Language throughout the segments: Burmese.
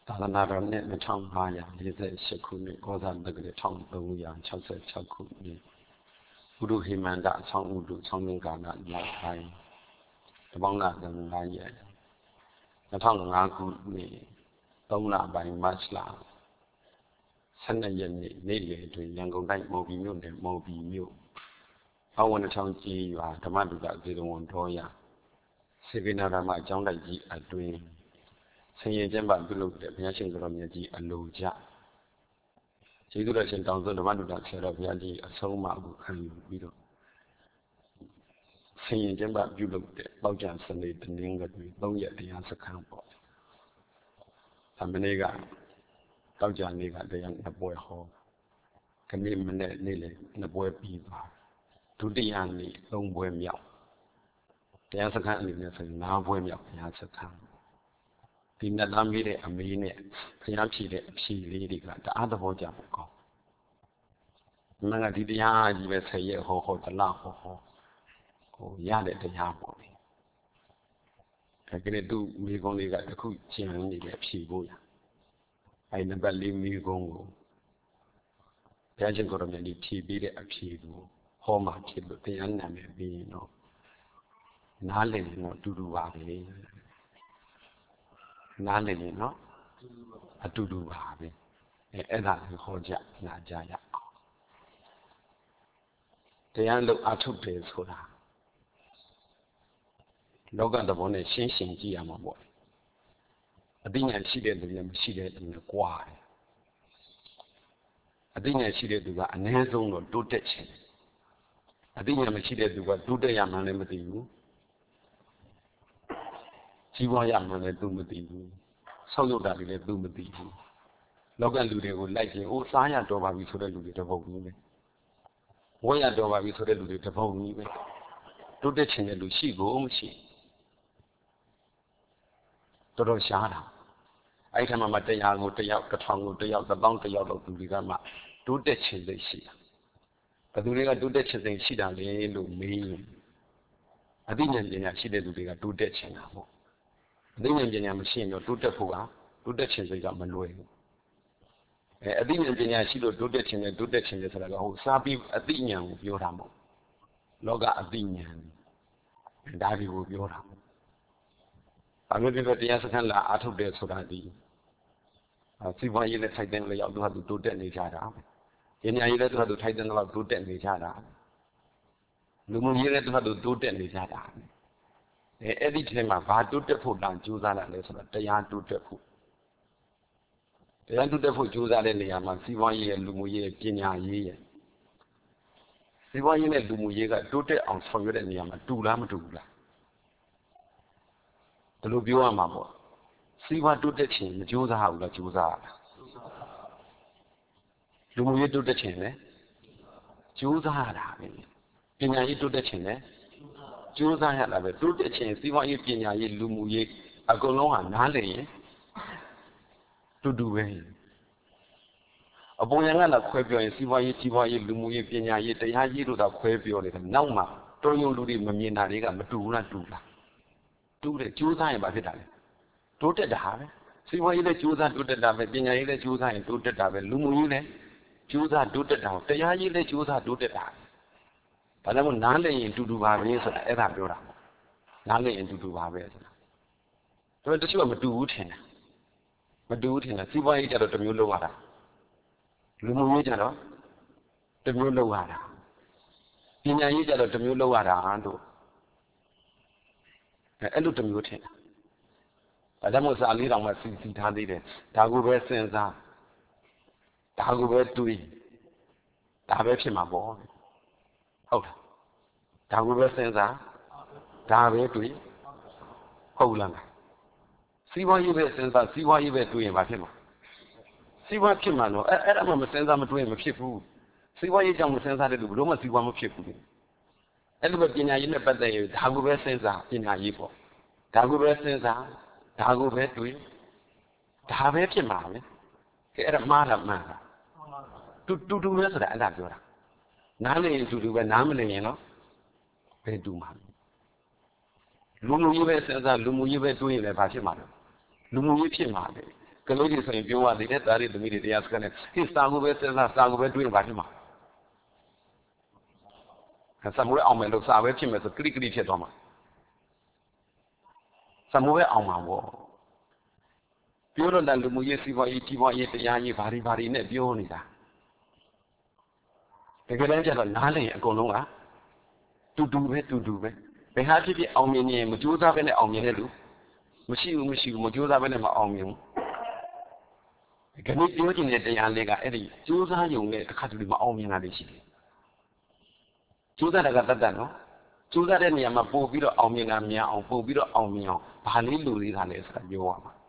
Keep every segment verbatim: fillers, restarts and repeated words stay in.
သာသနာတော်နှစ်နှစ်ထောင်၅ရာ၄၈ခုနှစ်ကောဇာတက္ကရာ၁၃၆၆ခုနှစ်ဥဒုဟိမန္တအဆောင်ဥဒုဆောင်းမင်းကာလနောက်ပိုင်းတပေါင်းလသံဃာရဲ့၂၀၀၅ခုနှစ်၃လပိုင်းမတ်လ၁၂ရက်နေ့နေ့လယ်တွင်ရန်ကုန်တိုင်းမော်ဘီမြို့နယ်မော်ဘီမြို့အဝနချောင်းကြီးရွာဓမ္မတုဒဇေတဝန်တော်ရစေဗနာဓမ္မအကြောင်းတိုက်ကြီးအတွင်ဆင်ရင်ကျမ်းပါပြုလုပ်တဲ့ဘုရားရှင်တော်မြတ်ကြီးအလိုကြကျေးဇူးတော်ရှင်တောင်စွန်းဓမ္မတုဒဆရာတော်ဘုရားကြီးအဆုံးအမကိုခံယူပြီးတော့ဆင်ရင်ကျမ်းပါပြုလုပ်တဲ့ပေါကြံစနေတနင်္ဂနွေ၃ရက်တရားစခန်းပေါ့ဒါမနေ့ကတောက်ကြနေ့ကတရားနှစ်ပွဲဟောခဏမနေ့နေ့လေနှစ်ပွဲပြီးပါဒုတိယနေ့သုံးပွဲမြောက်တရားစခန်းအနေနဲ့ဆိုရင်၅ပွဲမြောက်တရားစခန်းဒီနှစ်သားမေးတဲ့အမေးနဲ့ဘုရားဖြေတဲ့အဖြေလေးတွေကတအားသဘောကျဖို့ကောင်းမင်းကဒီတရားကြီးပဲဆယ်ရက်ဟောဟောတလားဟောဟောဟိုရတဲ့တရားပေါ့လေဒါကလေးသူ့မိကုံးလေးကတခုကျန်နေတယ်ဖြေဖို့ရအဲနံပါတ်၄မိကုံးကိုဘုရားရှင်ကိုရမြတ်ကြီးဖြေပြီးတဲ့အဖြေကိုဟောမှဖြစ်လို့တရားနာမယ်ပြီးရင်တော့နားလည်ရင်တော့တူတူပါပဲနားလည်ရင်နော်အတူတူပါပဲအဲအဲ့ဒါကိုဟောကြနာကြရအောင်တရားလို့အထုတ်တယ်ဆိုတာလောကသဘောနဲ့ရှင်းရှင်းကြည့်ရမှာပေါ့အသိဉာဏ်ရှိတဲ့သူနဲ့မရှိတဲ့သူနဲ့ကွာတယ်အသိဉာဏ်ရှိတဲ့သူကအနည်းဆုံးတော့တိုးတက်ခြင်းအသိဉာဏ်မရှိတဲ့သူကတိုးတက်ရမှန်းလည်းမသိဘူးကြီးပွားရမှန်းလည်းသူမသိဘူးဆောက်လုပ်တာတွေလည်းသူမသိဘူးလောကလူတွေကိုလိုက်ရင်အိုးစားရတော်ပါပြီဆိုတဲ့လူတွေတပုတ်ကြီးပဲဝဲရတော်ပါပြီဆိုတဲ့လူတွေတပုတ်ကြီးပဲတိုးတက်ခြင်းတဲ့လူရှိကိုမရှိတော်တော်ရှားတာအဲ့ထက်မှမတရားကိုတယောက်တစ်ထောင်ကိုတယောက်တစ်ပေါင်းတယောက်လောက်သူတွေကမှတိုးတက်ခြင်းသိရှိတာဘယ်သူတွေကတိုးတက်ခြင်းသိရှိတာလဲလို့မေးရင်အသိဉာဏ်ပညာရှိတဲ့သူတွေကတိုးတက်ခြင်းတာပေါ့အသိဉာဏ်ပညာမရှိရင်တော့တိုးတက်ဖို့ကတိုးတက်ခြင်းစိတ်ကမလွယ်ဘူးအဲအသိဉာဏ်ပညာရှိလို့တိုးတက်ခြင်းနဲ့တိုးတက်ခြင်းနဲ့ဆိုတာကဟိုစားပြီးအသိဉာဏ်ကိုပြောတာမဟုတ်လောကအသိဉာဏ်ဒါတွေကိုပြောတာဘာလို့ဒီလိုတရားစခန်းလာအားထုတ်တယ်ဆိုတာဒီစီပွားရေးနဲ့ထိုက်တဲ့လျောက်သူဟာသူတိုးတက်နေကြတာပညာရေးနဲ့သူဟာသူထိုက်တဲ့လောက်တိုးတက်နေကြတာလူမှုရေးနဲ့သူဟာသူတိုးတက်နေကြတာအဲအဲ့ဒီထဲမှာဘာတိုးတက်ဖို့တောင်ကြိုးစားတာလဲဆိုတော့တရားတိုးတက်ဖို့တရားတိုးတက်ဖို့ကြိုးစားတဲ့နေရာမှာစီးပွားရေးရဲ့လူမှုရေးရဲ့ပညာရေးရဲ့စီးပွားရေးနဲ့လူမှုရေးကတိုးတက်အောင်ဆောင်ရွက်တဲ့နေရာမှာတူလားမတူဘူးလားဒီလိုပြောရမှာပေါ့စီးပွားတိုးတက်ခြင်းမကြိုးစားဘူးလားကြိုးစားရတာလူမှုရေးတိုးတက်ခြင်းလည်းကြိုးစားရတာပဲပညာရေးတိုးတက်ခြင်းလည်းကြိုးစားရတာပဲတိုးတက်ခြင်းစီးပွားရေးပညာရေးလူမှုရေးအကုန်လုံးဟာနားလည်ရင်တူတူပဲအပေါ်ရန်ကလာခွဲပြောရင်စီးပွားရေးကြီးပွားရေးလူမှုရေးပညာရေးတရားရေးတို့သာခွဲပြောနေတယ်နောက်မှတော်ရုံလူတွေမမြင်တာတွေကမတူဘူးလားတူလားတူတယ်ကြိုးစားရင်ဘာဖြစ်တာလဲတိုးတက်တာပဲစီးပွားရေးလည်းကြိုးစားတိုးတက်တာပဲပညာရေးလည်းကြိုးစားရင်တိုးတက်တာပဲလူမှုရေးလည်းကြိုးစားတိုးတက်တာတရားရေးလည်းကြိုးစားတိုးတက်တာဘာလို့မို့နားလည်ရင်တူတူပါပဲဆိုတာအဲ့ဒါပြောတာနားလည်ရင်တူတူပါပဲဆိုတာဒါပေမဲ့တချို့ကမတူဘူးထင်တယ်မတူဘူးထင်တယ်စီးပွားရေးကြတော့တစ်မျိုးလုပ်ရတာလူမှုရေးကြတော့တစ်မျိုးလုပ်ရတာပညာရေးကြတော့တစ်မျိုးလုပ်ရတာတို့အဲ့လိုတစ်မျိုးထင်တယ်ဒါကြောင့်မို့စာလေးတောင်မှစီစီထားသေးတယ်ဒါကိုပဲစဉ်းစားဒါကိုပဲတွေးဒါပဲဖြစ်မှာပေါ့ဟုတ်လားဒါကိုပဲစဉ်းစားဒါပဲတွေးဟုတ်လားစီးပွားရေးပဲစဉ်းစားစီးပွားရေးပဲတွေးရင်ဘာဖြစ်မှာစီးပွားဖြစ်မှာတော့အဲ့အဲ့ဒါမှမစဉ်းစားမတွေးရင်မဖြစ်ဘူးစီးပွားရေးကြောင့်မစဉ်းစားတဲ့လူဘယ်တော့မှစီးပွားမဖြစ်ဘူးအဲ့လိုပဲပညာရေးနဲ့ပတ်သက်ရင်ဒါကိုပဲစဉ်းစားပညာရေးပေါ့ဒါကိုပဲစဉ်းစားဒါကိုပဲတွေးဒါပဲဖြစ်မှာပဲကဲအဲ့ဒါမှားတာမှန်တာတူတူတူပဲဆိုတာအဲ့ဒါပြောတာနားလည်ရင်တူတူပဲနားမလည်ရင်တော့ဘယ်တူမှာလူမှုရေးပဲစဉ်းစားလူမှုရေးပဲတွေးရင်လည်းဘာဖြစ်မှာလဲလူမှုရေးဖြစ်မှာပဲကလေးတွေဆိုရင်ပြောရသေးတယ်ဒါတွေသမီးတွေတရားစကားနဲ့ဟိစာကိုပဲစဉ်းစားစာကိုပဲတွေးပါဖြစ်မှာစာမိုးအောင်မယ်လို့စာပဲဖြစ်မယ်ဆိုကလိကလိဖြစ်သွားမှာစာမိုးပဲအောင်မှာပေါ့ပြောတော့လည်းလူမှုရေးစီးပွားရေးကြီးပွားရေးတရားရေးဘာတွေဘာတွေနဲ့ပြောနေတာတကယ်တမ်းကျတော့နားလည်အကုန်လုံးကတူတူပဲတူတူပဲဘယ်ဟာဖြစ်ဖြစ်အောင်မြင်ရင်မကြိုးစားပဲနဲ့အောင်မြင်တဲ့လူမရှိဘူးမရှိဘူးမကြိုးစားပဲနဲ့မအောင်မြင်ဘူးခဏပြောချင်တဲ့တရားလေးကအဲ့ဒီကြိုးစားရုံနဲ့တစ်ခါတလေမအောင်မြင်တာတွေရှိတယ်ကြိုးစားတာကတတ်တတ်နော်ကြိုးစားတဲ့နေရာမှာပို့ပြီးတော့အောင်မြင်တာများအောင်ပို့ပြီးတော့အောင်မြင်အောင်ဘာလေးလူလေးတာလဲဆိုတာပြောရမှာ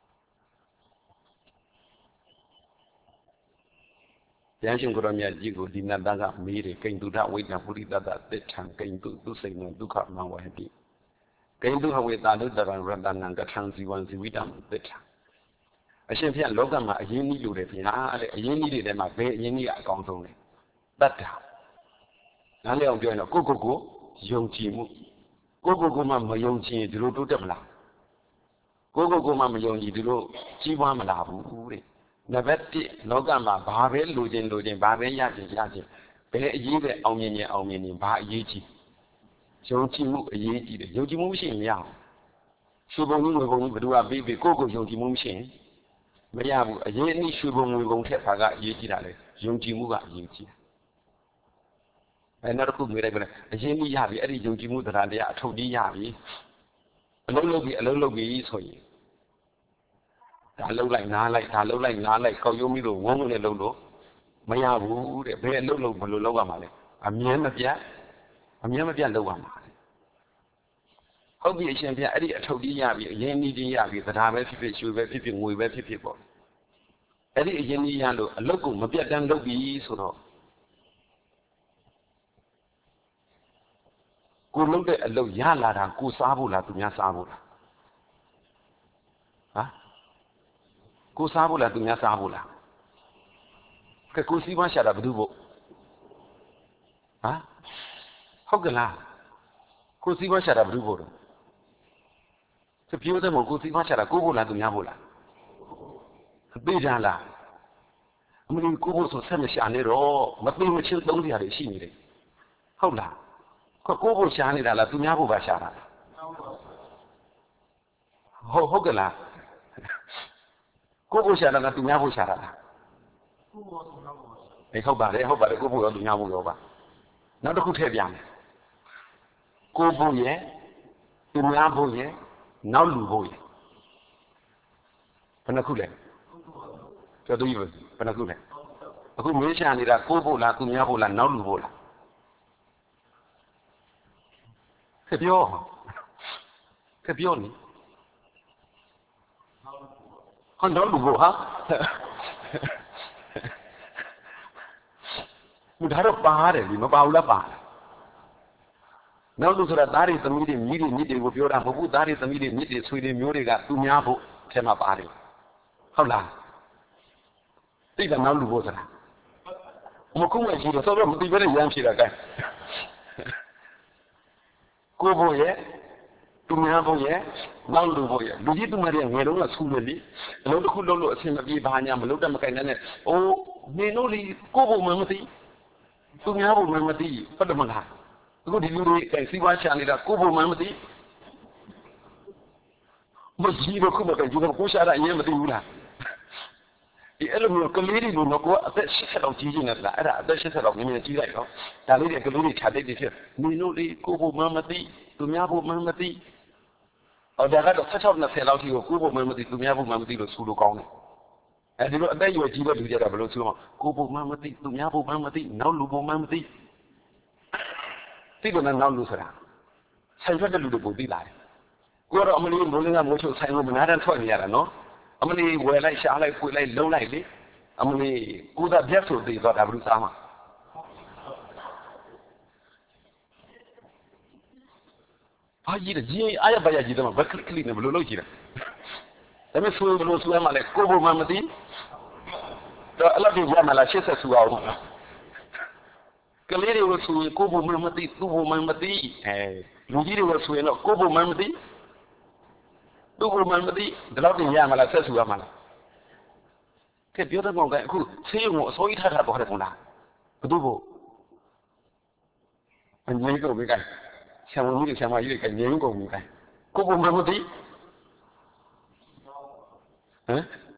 ရန်ရှင်ကိုရမြတ်ကြီးကိုဒီနတ်သားကမေးတယ်ကိဉ္တုထဝိတ္တပုရိသတ္တသစ္ထံကိဉ္တုသူစိတ်နံဒုက္ခမံဝဟတိကိဉ္တုဟဝေတာဒုတ္တရံရတနံကထံဇီဝံဇီဝိတံသစ္ထံအရှင်ဘုရားလောကမှာအရင်းကြီးလိုတယ်ဗျာတဲ့အရင်းကြီးတွေထဲမှာဘယ်အရင်းကြီးကအကောင်းဆုံးလဲတတ္တာနားလည်အောင်ပြောရင်တော့ကိုကိုကိုယုံကြည်မှုကိုကိုကိုမှမယုံကြည်ရင်ဒီလိုတိုးတက်မလားကိုကိုကိုမှမယုံကြည်ဒီလိုကြီးပွားမလာဘူးတဲ့နံပါတ်တစ်လောကမှာဘာပဲလိုချင်လိုချင်ဘာပဲရချင်ရချင်ဘယ်အရေးပဲအောင်မြင်ရင်အောင်မြင်ရင်ဘာအရေးကြီးယုံကြည်မှုအရေးကြီးတယ်ယုံကြည်မှုမရှိရင်မရဘူးရွှေဘုံကြီးငွေဘုံကြီးဘယ်သူကပေးပေးကိုကိုယုံကြည်မှုမရှိရင်မရဘူးအရေးအနည်းရွှေဘုံငွေဘုံထက်ဘာကအရေးကြီးတာလဲယုံကြည်မှုကအရေးကြီးတယ်အဲနောက်တစ်ခုမေးလိုက်ပါလေအရင်ကြီးရပြီအဲ့ဒီယုံကြည်မှုတရားတရားအထုပ်ကြီးရပြီအလုံးလုံးပြီးအလုံးလုံးပြီးဆိုရင်ဒါလုံးလိုက်နားလိုက်ဒါလုံးလိုက်နားလိုက်ကောက်ရုံးပြီးတော့ဝုန်းဝုန်းနဲ့လုံးလို့မရဘူးတဲ့ဘယ်အလုံးလုံးဘယ်လိုလုံးရမှာလဲအမြဲမပြတ်အမြဲမပြတ်လုံးရမှာဟုတ်ပြီအရှင်ဘုရားအဲ့ဒီအထုပ်ကြီးရပြီအရင်ကြီးကြီးရပြီတရားပဲဖြစ်ဖြစ်ရွှေပဲဖြစ်ဖြစ်ငွေပဲဖြစ်ဖြစ်ပေါ့အဲ့ဒီအရင်ကြီးရလို့အလုတ်ကိုမပြတ်တမ်းလုပ်ပြီဆိုတော့ကိုလုံးတဲ့အလုပ်ရလာတာကိုစားဖို့လားသူများစားဖို့လားဟာကိုစားဖို့လားသူများစားဖို့လားကဲကိုစီးပွားရှာတာဘယ်သူဖို့ဟာဟုတ်ကလားကိုစီးပွားရှာတာဘယ်သူဖို့တော့စပြောတယ်မို့ကိုစီးပွားရှာတာကိုဖို့လားသူများဖို့လားသိကြလားအမလီကိုဖို့ဆိုဆက်မရှာနေတော့မသိမချင်းသုံးစရာတွေရှိနေတယ်ဟုတ်လားကိုဖို့ရှာနေတာလားသူများဖို့ပါရှာတာဟုတ်ဟုတ်ကလားကိုဖို့ရှာတာကသူများဖို့ရှာတာလားအေးဟုတ်ပါတယ်ဟုတ်ပါတယ်ကိုဖို့ရောသူများဖို့ရောပါနောက်တစ်ခုထည့်ပြမယ်ကိုဖို့ရဲ့သူများဖို့ရဲ့နောက်လူဖို့ရဲ့ဘယ်နှခုလဲပြောသူကြီးဘယ်နှခုလဲအခုမေးရှာနေတာကိုဖို့လားသူများဖို့လားနောက်လူဖို့လားခပြောခပြောနေဟောတော့လူဘောဟာမဒါတော့ပါတယ်ဒီမပါဘူးလားပါနောက်လူဆိုတာသားတွေသမီးတွေမြည်တွေမြစ်တွေကိုပြောတာမဟုတ်ဘူးသားတွေသမီးတွေမြစ်တွေဆွေတွေမျိုးတွေကသူများဖို့ထဲမှာပါတယ်ဟုတ်လားသိတယ်နောက်လူဘောဆိုတာမကုန်းမရှိတော့ဆိုတော့မသိဘဲနဲ့ရမ်းဖြေတာကဲကိုဖို့ရဲ့သူများဖို့ရဲ့နောက်လူဖို့ရဲ့လူကြီးသူမတွေငယ်တော့ကဆူတယ်လေအလုံးတစ်ခုလုံးလို့အဆင်မပြေဘာညာမလုပ်တတ်မကိုင်နဲ့အိုးနေလို့လေကိုဖို့မှမသိသူများဖို့မှမသိဟုတ်တယ်မလားအခုဒီလူတွေကစီးပွားချနေတာကိုဖို့မှမသိမကြီးတော့ခုမကကြီးတော့ကိုရှာတာအရင်မသိဘူးလားဒီအဲ့လိုမျိုးကလေးတွေလို့ကိုအသက်၈၀လောက်ကြီးနေတာလားအဲ့ဒါအသက်၈၀လောက်နည်းနည်းကြီးလိုက်တော့ဒါလေးတွေကလေးတွေခြာတိတ်တွေဖြစ်နေလို့လေကိုဖို့မှမသိသူများဖို့မှမသိအော်ဒါကတော့၁၆ ၂၀လောက်ထိကိုကိုဖို့မှမသိသူများဖို့မှမသိလို့ဆူလို့ကောင်းတယ်အဲဒီလိုအသက်အရွယ်ကြီးတဲ့လူကြတာဘယ်လိုဆူမကိုဖို့မှမသိသူများဖို့မှမသိနောက်လူဖို့မှမသိသိတယ်နောက်လူဆိုတာဆိုင်ထွက်တဲ့လူတွေကိုသိလာတယ်ကိုကတော့အမလီမိုးလင်းကမိုးချုပ်ဆိုင်ကိုမနာတန်းထွက်နေရတာနော်အမလီဝယ်လိုက်ရှားလိုက်ဖွေလိုက်လုံးလိုက်လေအမလီကိုသာပြတ်ဆိုသေးတော့ဒါဘယ်လိုစားမှာဘာကြီးလဲကြီးအားရပါရကြီးတယ်မှာဘက်ကလစ်ကလစ်နဲ့ဘယ်လိုလုပ်ကြည့်လဲဒါပေမဲ့ဆိုဘယ်လိုဆိုရမှာလဲကိုဘုံမှမသိတော့အလောက်ကြီးရမှာလားရှစ်ဆက်ဆူအောင်ကလေးတွေကိုဆိုရင်ကိုဘုံမှမသိသူ့ဘုံမှမသိအဲလူကြီးတွေကိုဆိုရင်တော့ကိုဘုံမှမသိသူ့ဘုံမှမသိဒီလောက်ကြီးရမှာလားဆက်ဆူရမှာလား cái biểu tượng cái khu xây dựng một số ít thay đổi được không nào cái tu bộ anh nhớ cái cái xem một cái xem một cái nhớ cái cái cô bộ mà một tí hả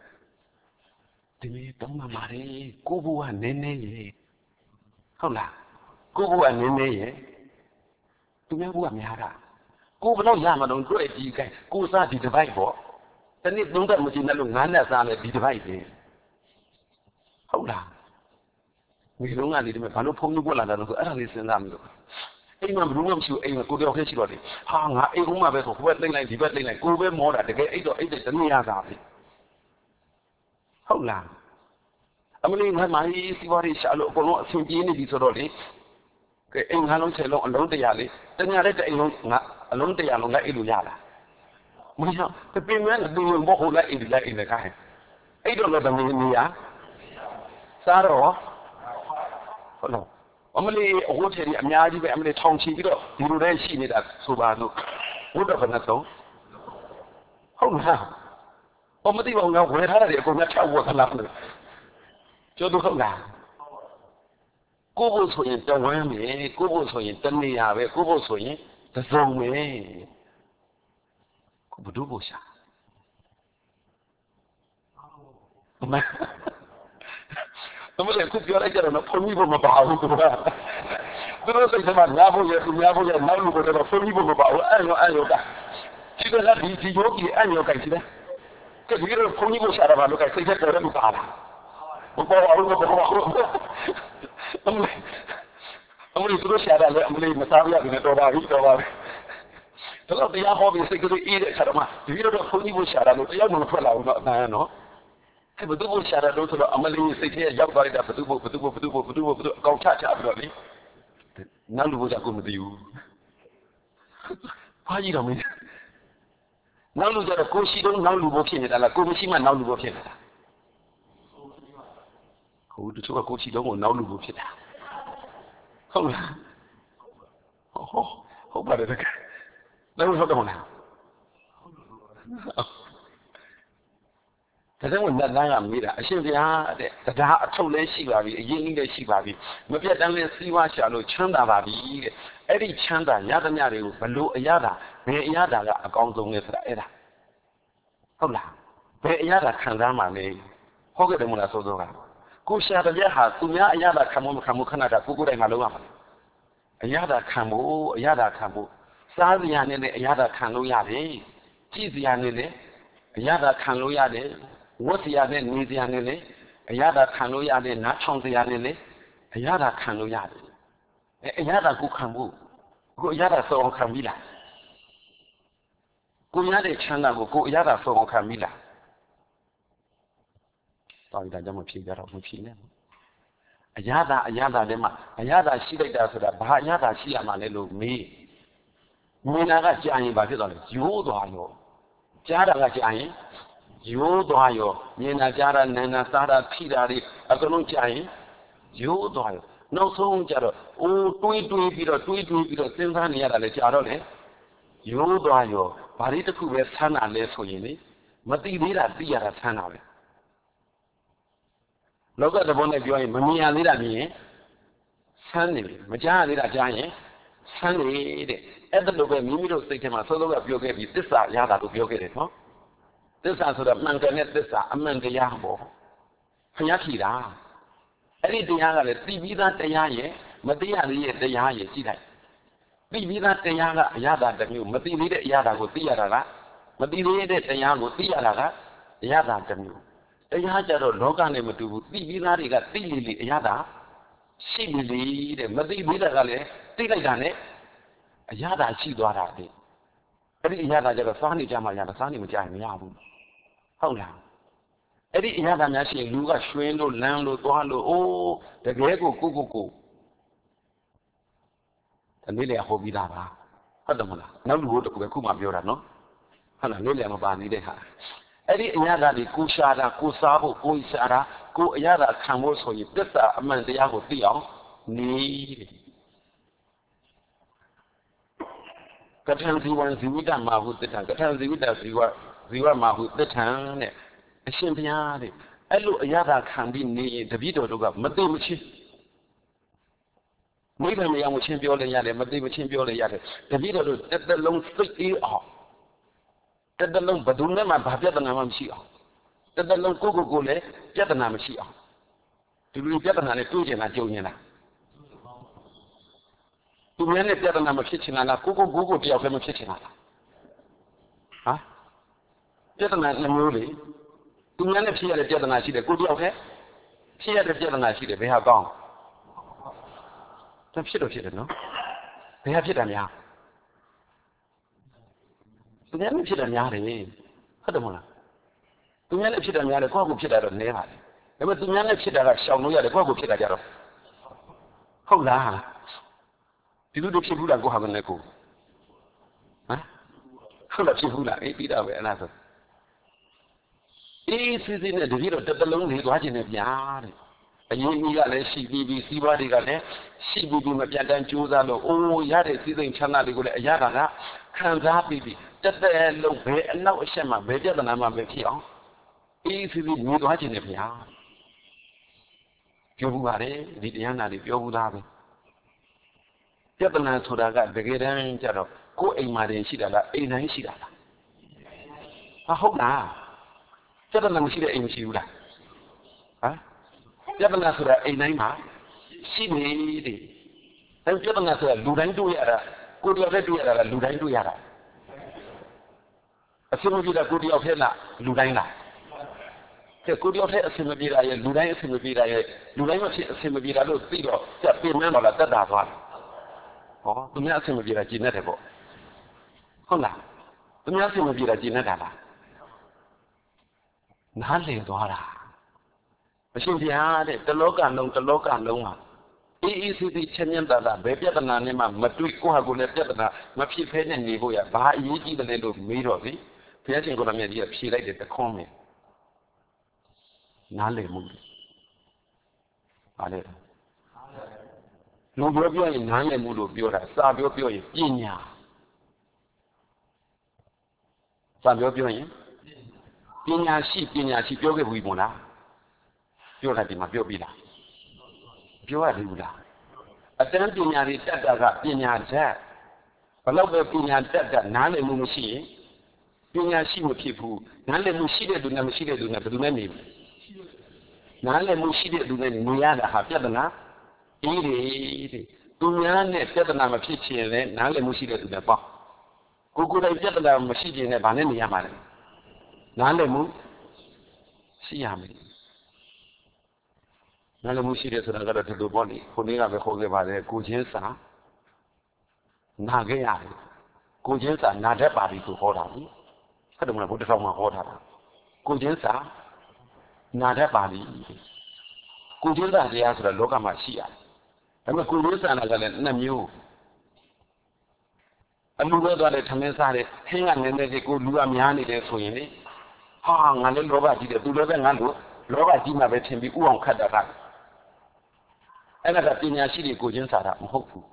thì tấm mà mà đi cô bộ anh nên nên gì không là cô bộ anh nên nên gì tôi nhớ bộ anh nhà ra cô bộ nó ra mà đồng đội gì cái cô ra thì divide bộ thế nên đúng là một chuyện là lúc ngắn là ra là divide gì không là người đúng là đi mà phải nó phong như bộ là nó cứ ở đây sinh ra được ấy mà đúng không chịu ấy mà cô đeo cái gì đó đi ha ngã ấy cũng mà về thuộc về lên này thì về lên này cô về mua là cái ấy đó ấy để tận nhà ra đi không là anh mình nói mai si vào đi xả lộ con nó sinh chi này đi số đó đi cái anh hắn nó sẽ lộ lớn tới nhà đi tới nhà đấy cái anh nó lớn tới nhà nó lại đủ nhà là mới sao cái pin mới là đường bốc lại đi lại đi cái ấy đó là bằng gì à sao đó không đâu anh mình ở chỗ này anh nhà đi về anh mình thong chi cái đó đi rồi đấy xí này đã số ba rồi ủa đó phần nào đâu không sao anh mình đi vào ngõ quẹt ra thì cũng nhặt cháo quẹt làm được cho tôi không làm cô vô sốရင်တဝမ်းမယ်ကိုဖို့ဆိုရင်တနေရပဲကိုဖို့ဆိုရင်တစုံပဲကိုဘဒုဖို့ရှာမတမလည်းခုပြောလိုက်ကြတော့ဘုန်းကြီးဘုမပါဘူးသူကသူတို့စိတ်ထဲမှာငါဖို့ရသူများဖို့ရနောက်လူကတော့ဘုန်းကြီးဘုမပါဘူးအဲ့ရောအဲ့ရောကရှိတယ်လားဒီဒီယောဂီအဲ့ရောကရှိတယ်ကဲဒီလိုဘုန်းကြီးဘုရှာတာဘာလို့ကစိတ်ထဲပေါ်တယ်မပါလားမပေါ်ဘူးမပေါ်ဘူးအမလေးအမလေးသူတို့ရှာတာလေအမလေးမစားရဘူးနဲ့တော်ပါပြီတော်ပါပြီတော့တရားဟောပြီးစိတ်ကလေးအေးတဲ့ခါတော့မှဒီလိုတော့ဘုန်းကြီးဘုရှာတာလို့တရားမှမထွက်လာဘူးတော့အမှန်နော်အဲ့ဘသူဘုရှာတာလို့ဆိုတော့အမလေးစိတ်ထဲရောက်သွားလိုက်တာဘသူဘုဘသူဘဘသူဘဘသူဘဘသူအကောင်ချချပြီးတော့လေနောက်လူဘုရှာကိုမသိဘူးဘာကြီးတော့မင်းနောက်လူကြတော့ကိုရှိတော့နောက်လူဘဖြစ်နေတာလားကိုမရှိမှနောက်လူဘဖြစ်နေတာဟုတ်တချို့ကကိုရှိတော့ကိုနောက်လူဘဖြစ်တာဟုတ်လားဟုတ်ဟုတ်ပါတယ်တကယ်လည်းဟုတ်တော့မလားဒါကြောင့်လက်လန်းကမေးတာအရှင်ဘုရားတဲ့တရားအထုတ်လဲရှိပါပြီအရင်ကြီးလည်းရှိပါပြီမပြတ်တမ်းလဲစီးပွားရှာလို့ချမ်းသာပါပြီတဲ့အဲ့ဒီချမ်းသာရသမျှတွေကိုဘလို့အရသာဘယ်အရသာကအကောင်းဆုံးလဲဆိုတာအဲ့ဒါဟုတ်လားဘယ်အရသာခံစားမှလဲဟုတ်ကဲ့တယ်မလားဆိုတော့ကကိုရှာတဲ့ဟာသူများအရသာခံမမခံမခဏတာကိုကိုယ်တိုင်မှလုံးရမှာအရသာခံဖို့အရသာခံဖို့စားစရာနဲ့လည်းအရသာခံလို့ရတယ်ကြည့်စရာနဲ့လည်းအရသာခံလို့ရတယ်ဝတ်စရာနဲ့နေစရာနဲ့လည်းအရသာခံလို့ရတယ်နားထောင်စရာနဲ့လည်းအရသာခံလို့ရတယ်အဲအရသာကိုခံဖို့ကိုအရသာစောအောင်ခံပြီလားကိုရတဲ့ချမ်းသာကိုကိုအရသာစောအောင်ခံပြီလားတော်ပြီဒါကြောင့်မဖြေကြတော့မဖြေနဲ့အရသာအရသာထဲမှာအရသာရှိလိုက်တာဆိုတာဘာအရသာရှိရမှာလဲလို့မေးမြင်တာကကြာရင်ဘာဖြစ်သွားလဲရိုးသွားရောကြားတာကကြာရင်ရိုးသွားရောမြင်တာကြားတာနားတာစားတာထိတာတွေအကုန်လုံးကြာရင်ရိုးသွားရောနောက်ဆုံးကြတော့အိုးတွေးတွေးပြီးတော့တွေးတွေးပြီးတော့စဉ်းစားနေရတာလေကြာတော့လေရိုးသွားရောဘာလေးတစ်ခုပဲဆန်းတာလဲဆိုရင်လေမသိသေးတာသိရတာဆန်းတာပဲလောကသဘောနဲ့ပြောရင်မမြင်ရသေးတာမြင်ရင်ဆန်းနေတယ်မကြားရသေးတာကြားရင်ဆန်းနေတဲ့အဲ့ဒါလိုပဲမိမိတို့စိတ်ထဲမှာသို့သောကပြောခဲ့ပြီးသစ္စာရတာလို့ပြောခဲ့တယ်နော်သစ္စာဆိုတာမှန်ကန်တဲ့သစ္စာအမှန်တရားပေါ့ဖျားဖြီတာအဲ့ဒီတရားကလည်းသိပြီးသားတရားရဲ့မသိရသေးတဲ့တရားရဲ့ကြည့်လိုက်သိပြီးသားတရားကအရသာတစ်မျိုးမသိသေးတဲ့အရသာကိုသိရတာကမသိသေးတဲ့တရားကိုသိရတာကအရသာတစ်မျိုးတရားကြတော့လောကနဲ့မတူဘူးသိပြီးသားတွေကသိလေလေအရသာရှိလေလေတဲ့မသိသေးတာကလည်းသိလိုက်တာနဲ့အရသာရှိသွားတာတဲ့အဲ့ဒီအရသာကြတော့စားနေကြမှရတာစားနေမကြရင်မရဘူးဟုတ်လားအဲ့ဒီအရသာများရှိရင်လူကရွှင်းလို့လမ်းလို့သွားလို့အိုးတကယ်ကိုကိုကိုကိုတနေ့လေဟောပြီးသားပါဟုတ်တယ်မလားနောက်လူတို့တကူပဲခုမှပြောတာနော်ဟုတ်လားနေ့လေမပါနေတဲ့ဟာအဲ့ဒီအရသာတွေကိုရှာတာကိုစားဖို့ကိုရှာတာကိုအရသာခံဖို့ဆိုရင်သစ္စာအမှန်တရားကိုသိအောင်နေတယ်ကထံဇီဝံဇီဝိတမဟုတ္တံကထံဇီဝိတဇီဝဇီဝမဟုတ္တံတဲ့အရှင်ဘုရားတဲ့အဲ့လိုအရသာခံပြီးနေရင်တပည့်တော်တို့ကမသိမချင်းမိဘမရောက်မချင်းပြောလဲရတယ်မသိမချင်းပြောလဲရတယ်တပည့်တော်တို့တစ်သက်လုံးစိတ်အေးအောင်တစ်သက်လုံးဘယ်သူနဲ့မှဘာပြဿနာမှမရှိအောင်တစ်သက်လုံးကိုကိုကိုလည်းပြဿနာမရှိအောင်ဒီလိုပြဿနာနဲ့တွေ့ကျင်တာကြုံနေတာသူများနဲ့ပြဿနာမဖြစ်ချင်လားကိုကိုကိုကိုတယောက်လည်းမဖြစ်ချင်လားဟာပြဿနာနှမျိုးလေသူများနဲ့ဖြစ်ရတဲ့ပြဿနာရှိတယ်ကိုတယောက်လည်းဖြစ်ရတဲ့ပြဿနာရှိတယ်ဘယ်ဟာကောင်းတဖြစ်တော့ဖြစ်တယ်နော်ဘယ်ဟာဖြစ်တာများသူများနဲ့ဖြစ်တာများတယ်ဟုတ်တယ်မဟုတ်လားသူများနဲ့ဖြစ်တာများတယ်ကိုယ့်ကိုဖြစ်တာတော့နည်းပါလေဒါပေမဲ့သူများနဲ့ဖြစ်တာကရှောင်လို့ရတယ်ကိုယ့်ကိုဖြစ်တာကြတော့ဟုတ်လားဒီလိုတဖြစ်ဘူးလားကိုဟာမနဲ့ကိုဟမ်ဟုတ်လားဖြစ်ဘူးလားအေးပြီးတော့ပဲအဲ့ဒါဆိုအေးစစ်စစ်နဲ့တတိတော့တစ်တလုံးနေသွားခြင်းနဲ့ဗျာတဲ့အရင်ကြီးကလည်းရှိပြီးပြီးစီးပွားတွေကလည်းရှိပြီးပြီးမပြတ်တမ်းကြိုးစားလို့အိုးရတဲ့စီးစိမ်ချမ်းသာတွေကိုလည်းအရသာကခံစားပြီးပြီးတက်တဲ့လုံးဘယ်အနောက်အရှက်မှဘယ်ပြဿနာမှမဖြစ်အောင်အေးစစ်စစ်နေသွားခြင်းနဲ့ဗျာပြောဘူးပါတယ်ဒီတရားနာတွေပြောဘူးသားပဲပြဿနာဆိုတာကတကယ်တမ်းကျတော့ကိုယ်အိမ်မှာတင်ရှိတာလားအိမ်တိုင်းရှိတာလားဟာဟုတ်လားပြဿနာမရှိတဲ့အိမ်မရှိဘူးလားဟမ်ပြဿနာဆိုတာအိမ်တိုင်းမှာရှိနေတဲ့အဲပြဿနာဆိုတာလူတိုင်းတွေ့ရတာကိုယ်တယောက်တည်းတွေ့ရတာလားလူတိုင်းတွေ့ရတာအစမပြေတာကိုယ်တယောက်တည်းလားလူတိုင်းလားကဲကိုယ်တယောက်တည်းအစမပြေတာရဲ့လူတိုင်းအစမပြေတာရဲ့လူတိုင်းမဖြစ်အစမပြေတာလို့သိတော့ပြပြင်မှန်းတော့လားတက်တာသွားဟောသူများအဆင်မပြေတာကျင်နေတယ်ပေါ့ဟုတ်လားသူများအဆင်မပြေတာကျင်နေတာလားနားလည်သွားတာအရှင်ဘုရားတဲ့တလောကလုံးတလောကလုံးမှာအေးအေးဆေးဆေးချမ်းချမ်းသာသာဘယ်ပြဿနာနဲ့မှမတွေ့ကိုယ့်ဟာကိုယ်လည်းပြဿနာမဖြစ်ဖဲနဲ့နေဖို့ရဘာအရေးကြီးတယ်လို့မေးတော့ပြီဘုရားရှင်ကိုယ်တော်မြတ်ကြီးကဖြေလိုက်တယ်တခွန်းပဲနားလည်မှုပါလေလူပြောပြောရင်နားလည်မှုလို့ပြောတာစာပြောပြောရင်ပညာစာပြောပြောရင်ပညာရှိပညာရှိပြောခဲ့ဘူးမို့လားပြောတာဒီမှာပြောပြီးလားပြောရသေးဘူးလားအတန်းပညာတွေတက်တာကပညာတတ်ဘလို့ပဲပညာတက်တာနားလည်မှုမရှိရင်ပညာရှိမဖြစ်ဘူးနားလည်မှုရှိတဲ့သူနဲ့မရှိတဲ့သူနဲ့ဘယ်သူနဲ့နေမလဲနားလည်မှုရှိတဲ့သူနဲ့နေရတာဟာပြဿနာအေးလေတဲ့သူများနဲ့ပြဿနာမဖြစ်ချင်လည်းနားလည်မှုရှိတဲ့သူနဲ့ပေါ့ကိုကိုယ်တိုင်ပြဿနာမရှိချင်လည်းဗာနဲ့နေရမှာလဲနားလည်မှုရှိရမယ်နားလည်မှုရှိတယ်ဆိုတာကတော့ဒီလိုပေါ့လေခုနေ့ကပဲခေါ်ခဲ့ပါတယ်ကိုချင်းစာနာခဲ့ရတယ်ကိုချင်းစာနာတတ်ပါပြီဆိုဟောတာလေဟုတ်တယ်မလားဘုရားဆောင်မှာဟောထားတာကိုချင်းစာနာတတ်ပါပြီကိုချင်းစာတရားဆိုတာလောကမှာရှိရတယ်ဒါပေမဲ့ကိုချင်းစာနာကလည်းနှစ်မျိုးအလူပဲသွားတယ်ထမင်းစားတယ်ခင်းကနည်းနည်းလေးကိုလူကများနေတယ်ဆိုရင်လေဟာငါလည်းလောဘကြီးတယ်သူလည်းပဲငါလို့လောဘကြီးမှပဲထင်ပြီးဥအောင်ခတ်တာကအဲ့ဒါကပညာရှိတွေကိုချင်းစာတာမဟုတ်ဘူး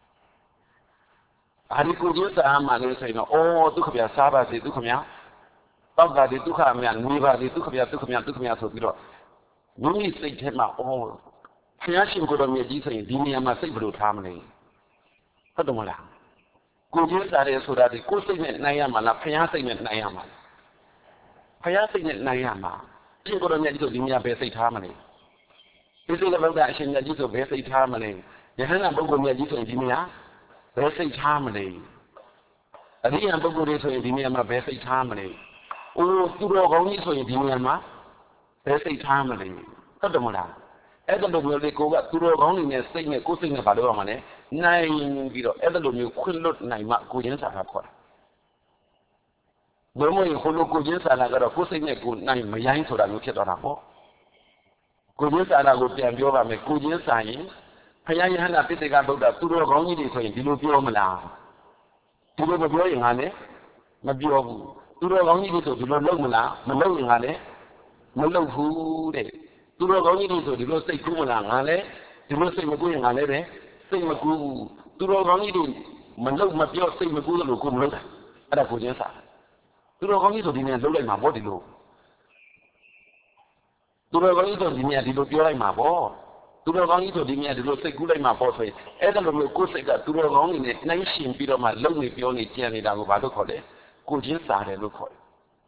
အာဒီကိုချင်းစာမှလည်းဆိုရင်တော့အော်ဒုက္ခပြစားပါစေဒုက္ခမြတောက်တာဒီဒုက္ခမြနေပါစေဒုက္ခပြဒုက္ခမြဒုက္ခမြဆိုပြီးတော့မိမိစိတ်ထဲမှာအော်ဘုရားရှင်ကိုယ်တော်မြတ်ကြီးဆိုရင်ဒီနေရာမှာစိတ်ဘယ်လိုထားမလဲဟုတ်တယ်မလားကိုချင်းစာရဲဆိုတာဒီကိုယ်စိတ်နဲ့နိုင်ရမှာလားဘုရားစိတ်နဲ့နိုင်ရမှာလားဘုရားစိတ်နဲ့နိုင်ရမှာရှင်ကိုယ်တော်မြတ်ကြီးဆိုဒီနေရာဘယ်စိတ်ထားမလဲဒီစိတ်လည်းဘုရားအရှင်မြတ်ကြီးဆိုဘယ်စိတ်ထားမလဲယဟန်ကပုဂ္ဂိုလ်မြတ်ကြီးဆိုရင်ဒီနေရာဘယ်စိတ်ထားမလဲအရိယပုဂ္ဂိုလ်တွေဆိုရင်ဒီနေရာမှာဘယ်စိတ်ထားမလဲအိုးသူတော်ကောင်းကြီးဆိုရင်ဒီနေရာမှာဘယ်စိတ်ထားမလဲဟုတ်တယ်မလားအဲ့ဒါလိုမျိုးလေးကိုကသူတော်ကောင်းတွေနဲ့စိတ်နဲ့ကိုယ်စိတ်နဲ့ဘာလို့ရမှာလဲနိုင်ပြီးတော့အဲ့ဒါလိုမျိုးခွင့်လွတ်နိုင်မှကိုချင်းစာတာခေါ်တာဘယ်မို့ဟိုလိုကိုချင်းစာတာကတော့ကိုယ်စိတ်နဲ့ကိုနိုင်မရိုင်းဆိုတာမျိုးဖြစ်သွားတာပေါ့ကိုချင်းစာတာကိုပြန်ပြောပါမယ်ကိုချင်းစာရင်ဘုရားယဟန္တာပိဋကဗုဒ္ဓသူတော်ကောင်းကြီးတွေဆိုရင်ဒီလိုပြောမလားဒီလိုမပြောရင်ငါလည်းမပြောဘူးသူတော်ကောင်းကြီးတွေဆိုဒီလိုလုပ်မလားမလုပ်ရင်ငါလည်းမလုပ်ဘူးတဲ့သူတော်ကောင်းကြီးတွေဆိုဒီလိုစိတ်ကူးမလားငါလည်းဒီလိုစိတ်မကူးရင်ငါလည်းပဲစိတ်မကူးဘူးသူတော်ကောင်းကြီးတွေမလုပ်မပြောစိတ်မကူးလို့ကိုမလုပ်တာအဲ့ဒါကိုချင်းစာသူတော်ကောင်းကြီးဆိုဒီနေ့လုပ်လိုက်မှာပေါ့ဒီလိုသူတော်ကောင်းကြီးဆိုဒီမြတ်ဒီလိုပြောလိုက်မှာပေါ့သူတော်ကောင်းကြီးဆိုဒီမြတ်ဒီလိုစိတ်ကူးလိုက်မှာပေါ့ဆိုရင်အဲ့ဒါလိုမျိုးကိုယ်စိတ်ကသူတော်ကောင်းနေနဲ့နှိုင်းရှင်ပြီးတော့မှလုံနေပြောနေကြံနေတာကိုဘာလို့ခေါ်လဲကိုချင်းစားတယ်လို့ခေါ်တယ်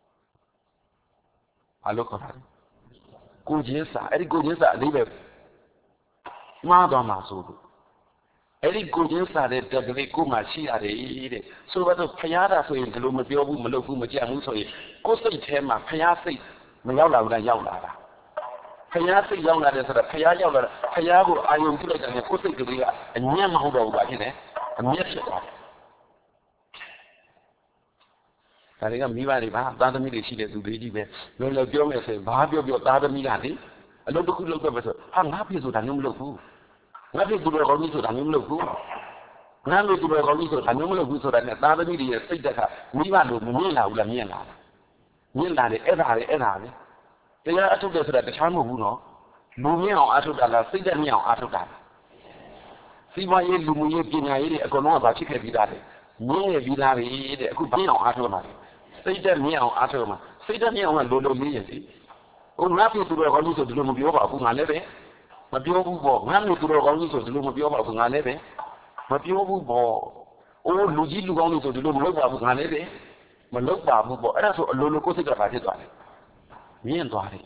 ဘာလို့ခေါ်တာလဲကိုချင်းစားအဲ့ဒီကိုချင်းစားအလေးပဲမှားသွားမှာဆိုလို့အဲ့ဒီကိုချင်းစားတဲ့တက်ကလေးကိုမှရှိရတယ်တဲ့ဆိုတော့ဖျားတာဆိုရင်ဒီလိုမပြောဘူးမလုပ်ဘူးမကြံဘူးဆိုရင်ကိုယ်စိတ်ထဲမှာဖျားစိတ်မရောက်လာဘူးလားရောက်လာတာဖျားစိတ်ရောက်လာတယ်ဆိုတော့ဖျားရောက်လာတာဖျားကိုအာယုံပြုလိုက်တယ်ကိုယ်စိတ်ကလေးကအညံ့မဟုတ်တော့ဘူးပါဖြစ်တယ်အမျက်ဖြစ်သွားတယ်ဒါတွေကမိဘတွေပါသားသမီးတွေရှိတဲ့သူတွေကြီးပဲလောလောပြောမယ်ဆိုရင်ဘာပြောပြောသားသမီးကလေအလုပ်တစ်ခုလုပ်တော့ပဲဆိုဟာငါဖြစ်ဆိုတာမျိုးမလုပ်ဘူးငါဖြစ်သူတော်ကောင်းကြီးဆိုတာမျိုးမလုပ်ဘူးငါလို့သူတော်ကောင်းကြီးဆိုတာမျိုးမလုပ်ဘူးဆိုတာနဲ့သားသမီးတွေရဲ့စိတ်တက်ကမိဘတို့မမြင်လာဘူးလားမြင်လာတာမြင်လာတယ်အဲ့ဒါလေအဲ့ဒါလေတရားအထုတ်တယ်ဆိုတာတခြားမဟုတ်ဘူးနော်လူမြင်အောင်အထုတ်တာလားစိတ်သက်မြင်အောင်အထုတ်တာလားစီမရေးလူမှုရေးပညာရေးတွေအကုန်လုံးကဘာဖြစ်ခဲ့ပြီးသားလဲမြင်ရပြီးသားပဲတဲ့အခုဘာအောင်အထုတ်မှာလဲစိတ်သက်မြင်အောင်အထုတ်မှာစိတ်သက်မြင်အောင်ကလိုလိုလေးရင်လေဟိုငါဖြစ်သူတော်ကောင်းကြီးဆိုဒီလိုမပြောပါဘူးငါလည်းပဲမပြောဘူးပေါ့ငါမျိုးသူတော်ကောင်းကြီးဆိုဒီလိုမပြောပါဘူးငါလည်းပဲမပြောဘူးပေါ့အိုးလူကြီးလူကောင်းကြီးဆိုဒီလိုမလုပ်ပါဘူးငါလည်းပဲမလုပ်ပါဘူးပေါ့အဲ့ဒါဆိုအလိုလိုကိုယ်စိတ်ကဘာဖြစ်သွားလဲမြင့်သွားတယ်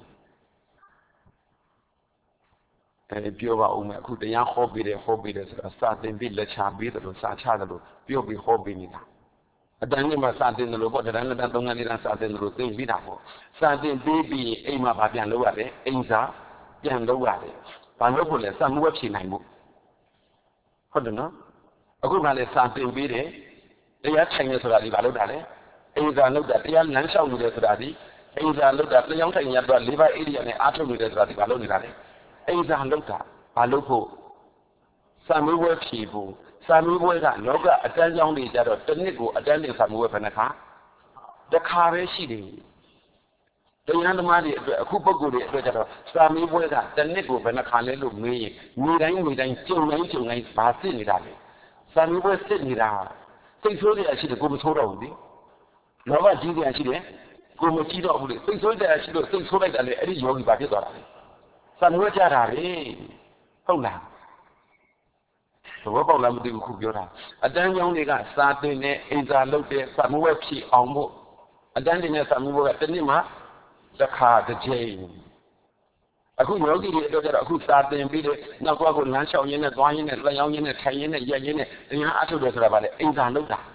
အဲပြောပါဦးမယ်အခုတရားဟောပြီးတယ်ဟောပြီးတယ်ဆိုတာစာသင်ပြီးလက်ချပြီးတယ်လို့စာချတယ်လို့ပြောပြီးဟောပြီးနေတာအတန်းကြီးမှာစာသင်တယ်လို့ပေါ့တန်းတန်းသုံးငန်းလေးတန်းစာသင်တယ်လို့သိပြီးတာပေါ့စာသင်ပြီးပြီးအိမ်မှာဗာပြန်လုပ်ရတယ်အိမ်စာပြန်လုပ်ရတယ်ဘာလို့ဖို့လဲစာမှုဝက်ဖြေနိုင်ဖို့ဟုတ်တယ်နော်အခုမှလည်းစာသင်ပြီးတယ်တရားထိုင်နေဆိုတာဒီဘာလို့တာလဲအိမ်စာလုပ်တာတရားလမ်းလျှောက်နေတယ်ဆိုတာဒီအိမ်စာလုပ်တာတရားထိုင်ရတော့လေးပါးအိရိယာနဲ့အားထုတ်နေတယ်ဆိုတာဒီဘာလို့နေတာလဲအိမ်စာလုပ်တာဘာလို့ဖို့စာမှုဝက်ဖြေဖို့စာမှုဝက်ကလောကအတန်းကြောင်းတွေကြတော့တစ်နှစ်ကိုအတန်းတင်စာမှုဝက်ဘယ်နှခါတစ်ခါပဲရှိတယ်တရားသမားတွေအတွက်အခုပုဂ္ဂိုလ်တွေအတွက်ကြတော့စာမေးပွဲကတစ်နှစ်ကိုဘယ်နှခါလဲလို့မေးရင်နေတိုင်းနေတိုင်းကြုံတိုင်းကြုံတိုင်းဘာစစ်နေတာလဲစာမေးပွဲစစ်နေတာစိတ်ဆိုးတဲ့အရှိတယ်ကိုမဆိုးတော့ဘူးလေလောဘကြီးတဲ့အရှိတယ်ကိုမကြီးတော့ဘူးလေစိတ်ဆိုးတဲ့အရှိလို့စိတ်ဆိုးလိုက်တာလေအဲ့ဒီယောဂီဘာဖြစ်သွားတာလဲစာမေးပွဲကြတာလေဟုတ်လားသဘောပေါက်လားမသိဘူးခုပြောတာအတန်းကြောင်းတွေကစာသင်နဲ့အင်စာလုပ်တဲ့စာမေးပွဲဖြည့်အောင်ဖို့အတန်းတင်တဲ့စာမေးပွဲကတစ်နှစ်မှတစ်ခါတစ်ချိန်အခုယောဂီတွေအတွက်ကျတော့အခုစာသင်ပြီးတဲ့နောက်တော့ကိုလမ်းလျှောက်ရင်းနဲ့သွားရင်းနဲ့လျှောက်ရင်းနဲ့ထိုင်ရင်းနဲ့ရက်ရင်းနဲ့တရားအထုတ်တယ်ဆိုတာဗါလေအင်စာလုပ်တာ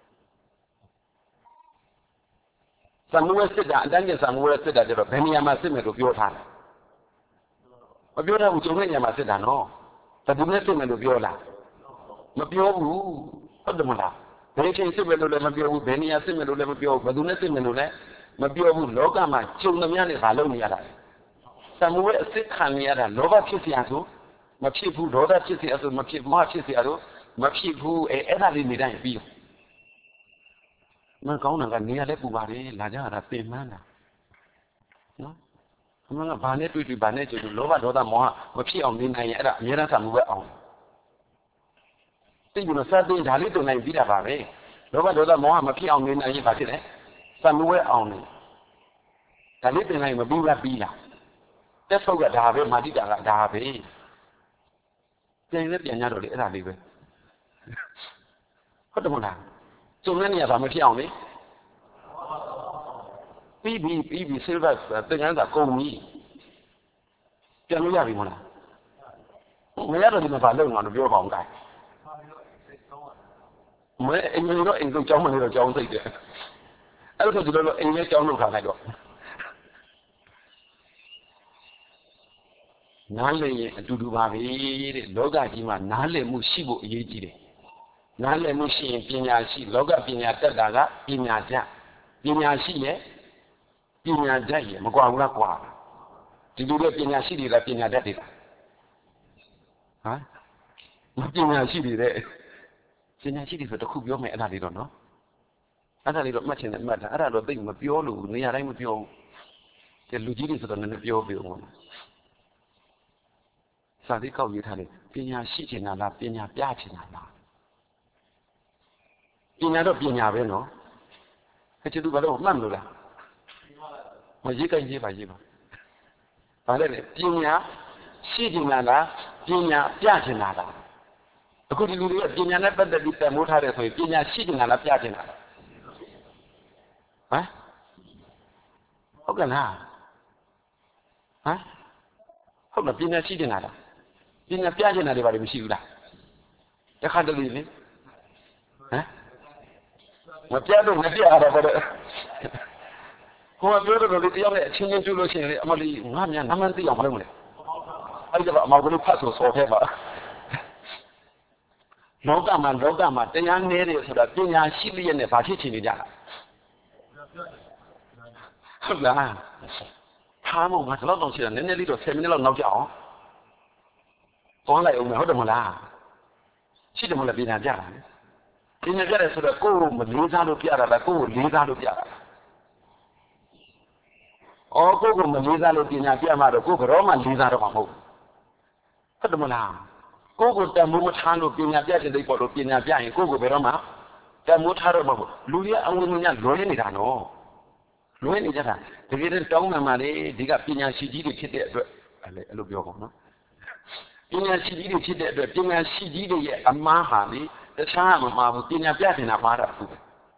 စာမေးပွဲစစ်တာအတန်းကျစာမေးပွဲစစ်တာကျတော့ဘယ်နေရာမှာစစ်မယ်လို့ပြောထားတယ်မပြောတော့ဘူးကျုံတဲ့နေရာမှာစစ်တာနော်ဘယ်သူနဲ့စစ်မယ်လို့ပြောလားမပြောဘူးဟုတ်တယ်မလားဘယ်ချိန်စစ်မယ်လို့လည်းမပြောဘူးဘယ်နေရာစစ်မယ်လို့လည်းမပြောဘူးဘယ်သူနဲ့စစ်မယ်လို့လည်းမပြောဘူးလောကမှာကျုံသမျှနဲ့ဘာလုပ်နေရတာလဲသမှုရဲ့အစစ်ခံနေရတာလောဘဖြစ်เสียဆိုမဖြစ်ဘူးဒေါသဖြစ်เสียဆိုမဖြစ်ဘူးမဖြစ်เสียဆိုမဖြစ်ဘူးအဲအဲ့ဒါလေးနေတိုင်းပြီးမကောင်းတာကနေရာလဲပူပါတယ်လာကြတာပင်မန်းတာနော်အမှန်ကဘာနဲ့တွေ့တွေ့ဘာနဲ့ကြည့်လို့လောဘဒေါသမောဟမဖြစ်အောင်နေနိုင်ရင်အဲ့ဒါအများအားသမှုပဲအောင်သိပြီနော်စတဲ့ဒါလေးတုံနိုင်ပြီးတာပါပဲလောဘဒေါသမောဟမဖြစ်အောင်နေနိုင်ရင်ဘာဖြစ်လဲသမှုပဲအောင်နေဒါလေးတင်လိုက်မပြီးလားပြီးလားတက်ဆုပ်ကဒါပဲမာတိတာကဒါပဲပြန်လဲပြန်ရတော့လေအဲ့ဒါလေးပဲဟုတ်တယ်မလားကျုံတဲ့နေရာဘာမဖြစ်အောင်လေပြီးပြီပြီးပြီဆေးဘတ်တင်ရတာကုန်ပြီပြန်လို့ရပြီမလားမရတော့ဒီမှာဘာလုပ်မှာလို့ပြောပါအောင်ကိုင်းမဲအင်္ဂလိပ်တော့အင်္ဂလိပ်ကျောင်းမနေတော့ကျောင်းစိတ်တယ်အဲ့လိုဆိုဒီလိုအင်္ဂလိပ်ကျောင်းလုပ်ထားလိုက်တော့နားလည်ရင်အတူတူပါပဲတဲ့လောကကြီးမှာနားလည်မှုရှိဖို့အရေးကြီးတယ်နားလည်မှုရှိရင်ပညာရှိလောကပညာတတ်တာကပညာတတ်ပညာရှိရဲ့ပညာတတ်ရဲ့မကွာဘူးလားကွာဒီလိုတဲ့ပညာရှိတွေလားပညာတတ်တွေလားဟမ်ပညာရှိတွေတဲ့ပညာရှိတွေဆိုတခုပြောမယ်အဲ့ဒါလေးတော့နော်အဲ့ဒါလေးတော့မှတ်ချင်တယ်မှတ်တာအဲ့ဒါတော့သိမပြောလို့နေရာတိုင်းမပြောဘူးကဲလူကြီးတွေဆိုတော့နည်းနည်းပြောပြအောင်စာလေးကောက်ရေးထားတယ်ပညာရှိချင်တာလားပညာပြချင်တာလားပညာတော့ပညာပဲနော်ခက်ချတူဘာလို့မှတ်မလို့လားမရေးကြရေးပါရေးပါဘာလဲပညာရှိကျင်တာလားပညာပြကျင်တာလားအခုဒီလူတွေကပညာနဲ့ပတ်သက်ပြီးတမိုးထားတယ်ဆိုရင်ပညာရှိကျင်တာလားပြကျင်တာလားဟမ်ဟုတ်ကဲ့လားဟမ်ဟုတ်လားပညာရှိကျင်တာလားပညာပြကျင်တာတွေဘာတွေမရှိဘူးလားတခါတလေလေဟမ်မပြတော့မပြရတော့ဘာလဲဟိုကပြောတော့လေတရားနဲ့အချင်းချင်းတွေ့လို့ရှိရင်လေအမလီငါများနာမန်းသိအောင်မလုပ်မလဲအဲ့ဒါကအမောက်ကလေးဖတ်ဆိုစော်ခဲ့ပါလောကမှာလောကမှာတရားနည်းတယ်ဆိုတာပညာရှိလျက်နဲ့ဘာဖြစ်ချင်နေကြတာဟုတ်လားထားမို့ငါတော့တော့ရှိတာနည်းနည်းလေးတော့ဆယ်မိနစ်လောက်နောက်ကြအောင်သွားလိုက်အောင်မယ်ဟုတ်တယ်မလားရှိတယ်မလားပညာပြတာလေပညာပြတယ်ဆိုတော့ကိုယ်ကိုမလေးစားလို့ပြတာလားကိုယ်ကိုလေးစားလို့ပြတာအော်ကိုယ်ကိုမလေးစားလို့ပညာပြမှတော့ကိုယ်ဘယ်တော့မှလေးစားတော့မှာမဟုတ်ဟုတ်တယ်မလားကိုယ်ကိုတမိုးမထားလို့ပညာပြတဲ့တိတ်ပေါ်လို့ပညာပြရင်ကိုယ်ကိုဘယ်တော့မှတမိုးထားတော့မှာမဟုတ်လူရဲ့အဝင်ညာလွဲနေတာနော်လွဲနေကြတာတကယ်တော့တောင်းမှန်ပါလေဒီကပညာရှိကြီးတွေဖြစ်တဲ့အတွက်အဲ့လေအဲ့လိုပြောပါနော်ပညာရှိကြီးတွေဖြစ်တဲ့အတွက်ပညာရှိကြီးတွေရဲ့အမှားဟာလေတခြားမမှားဘူးပညာပြတင်တာမှားတာအခု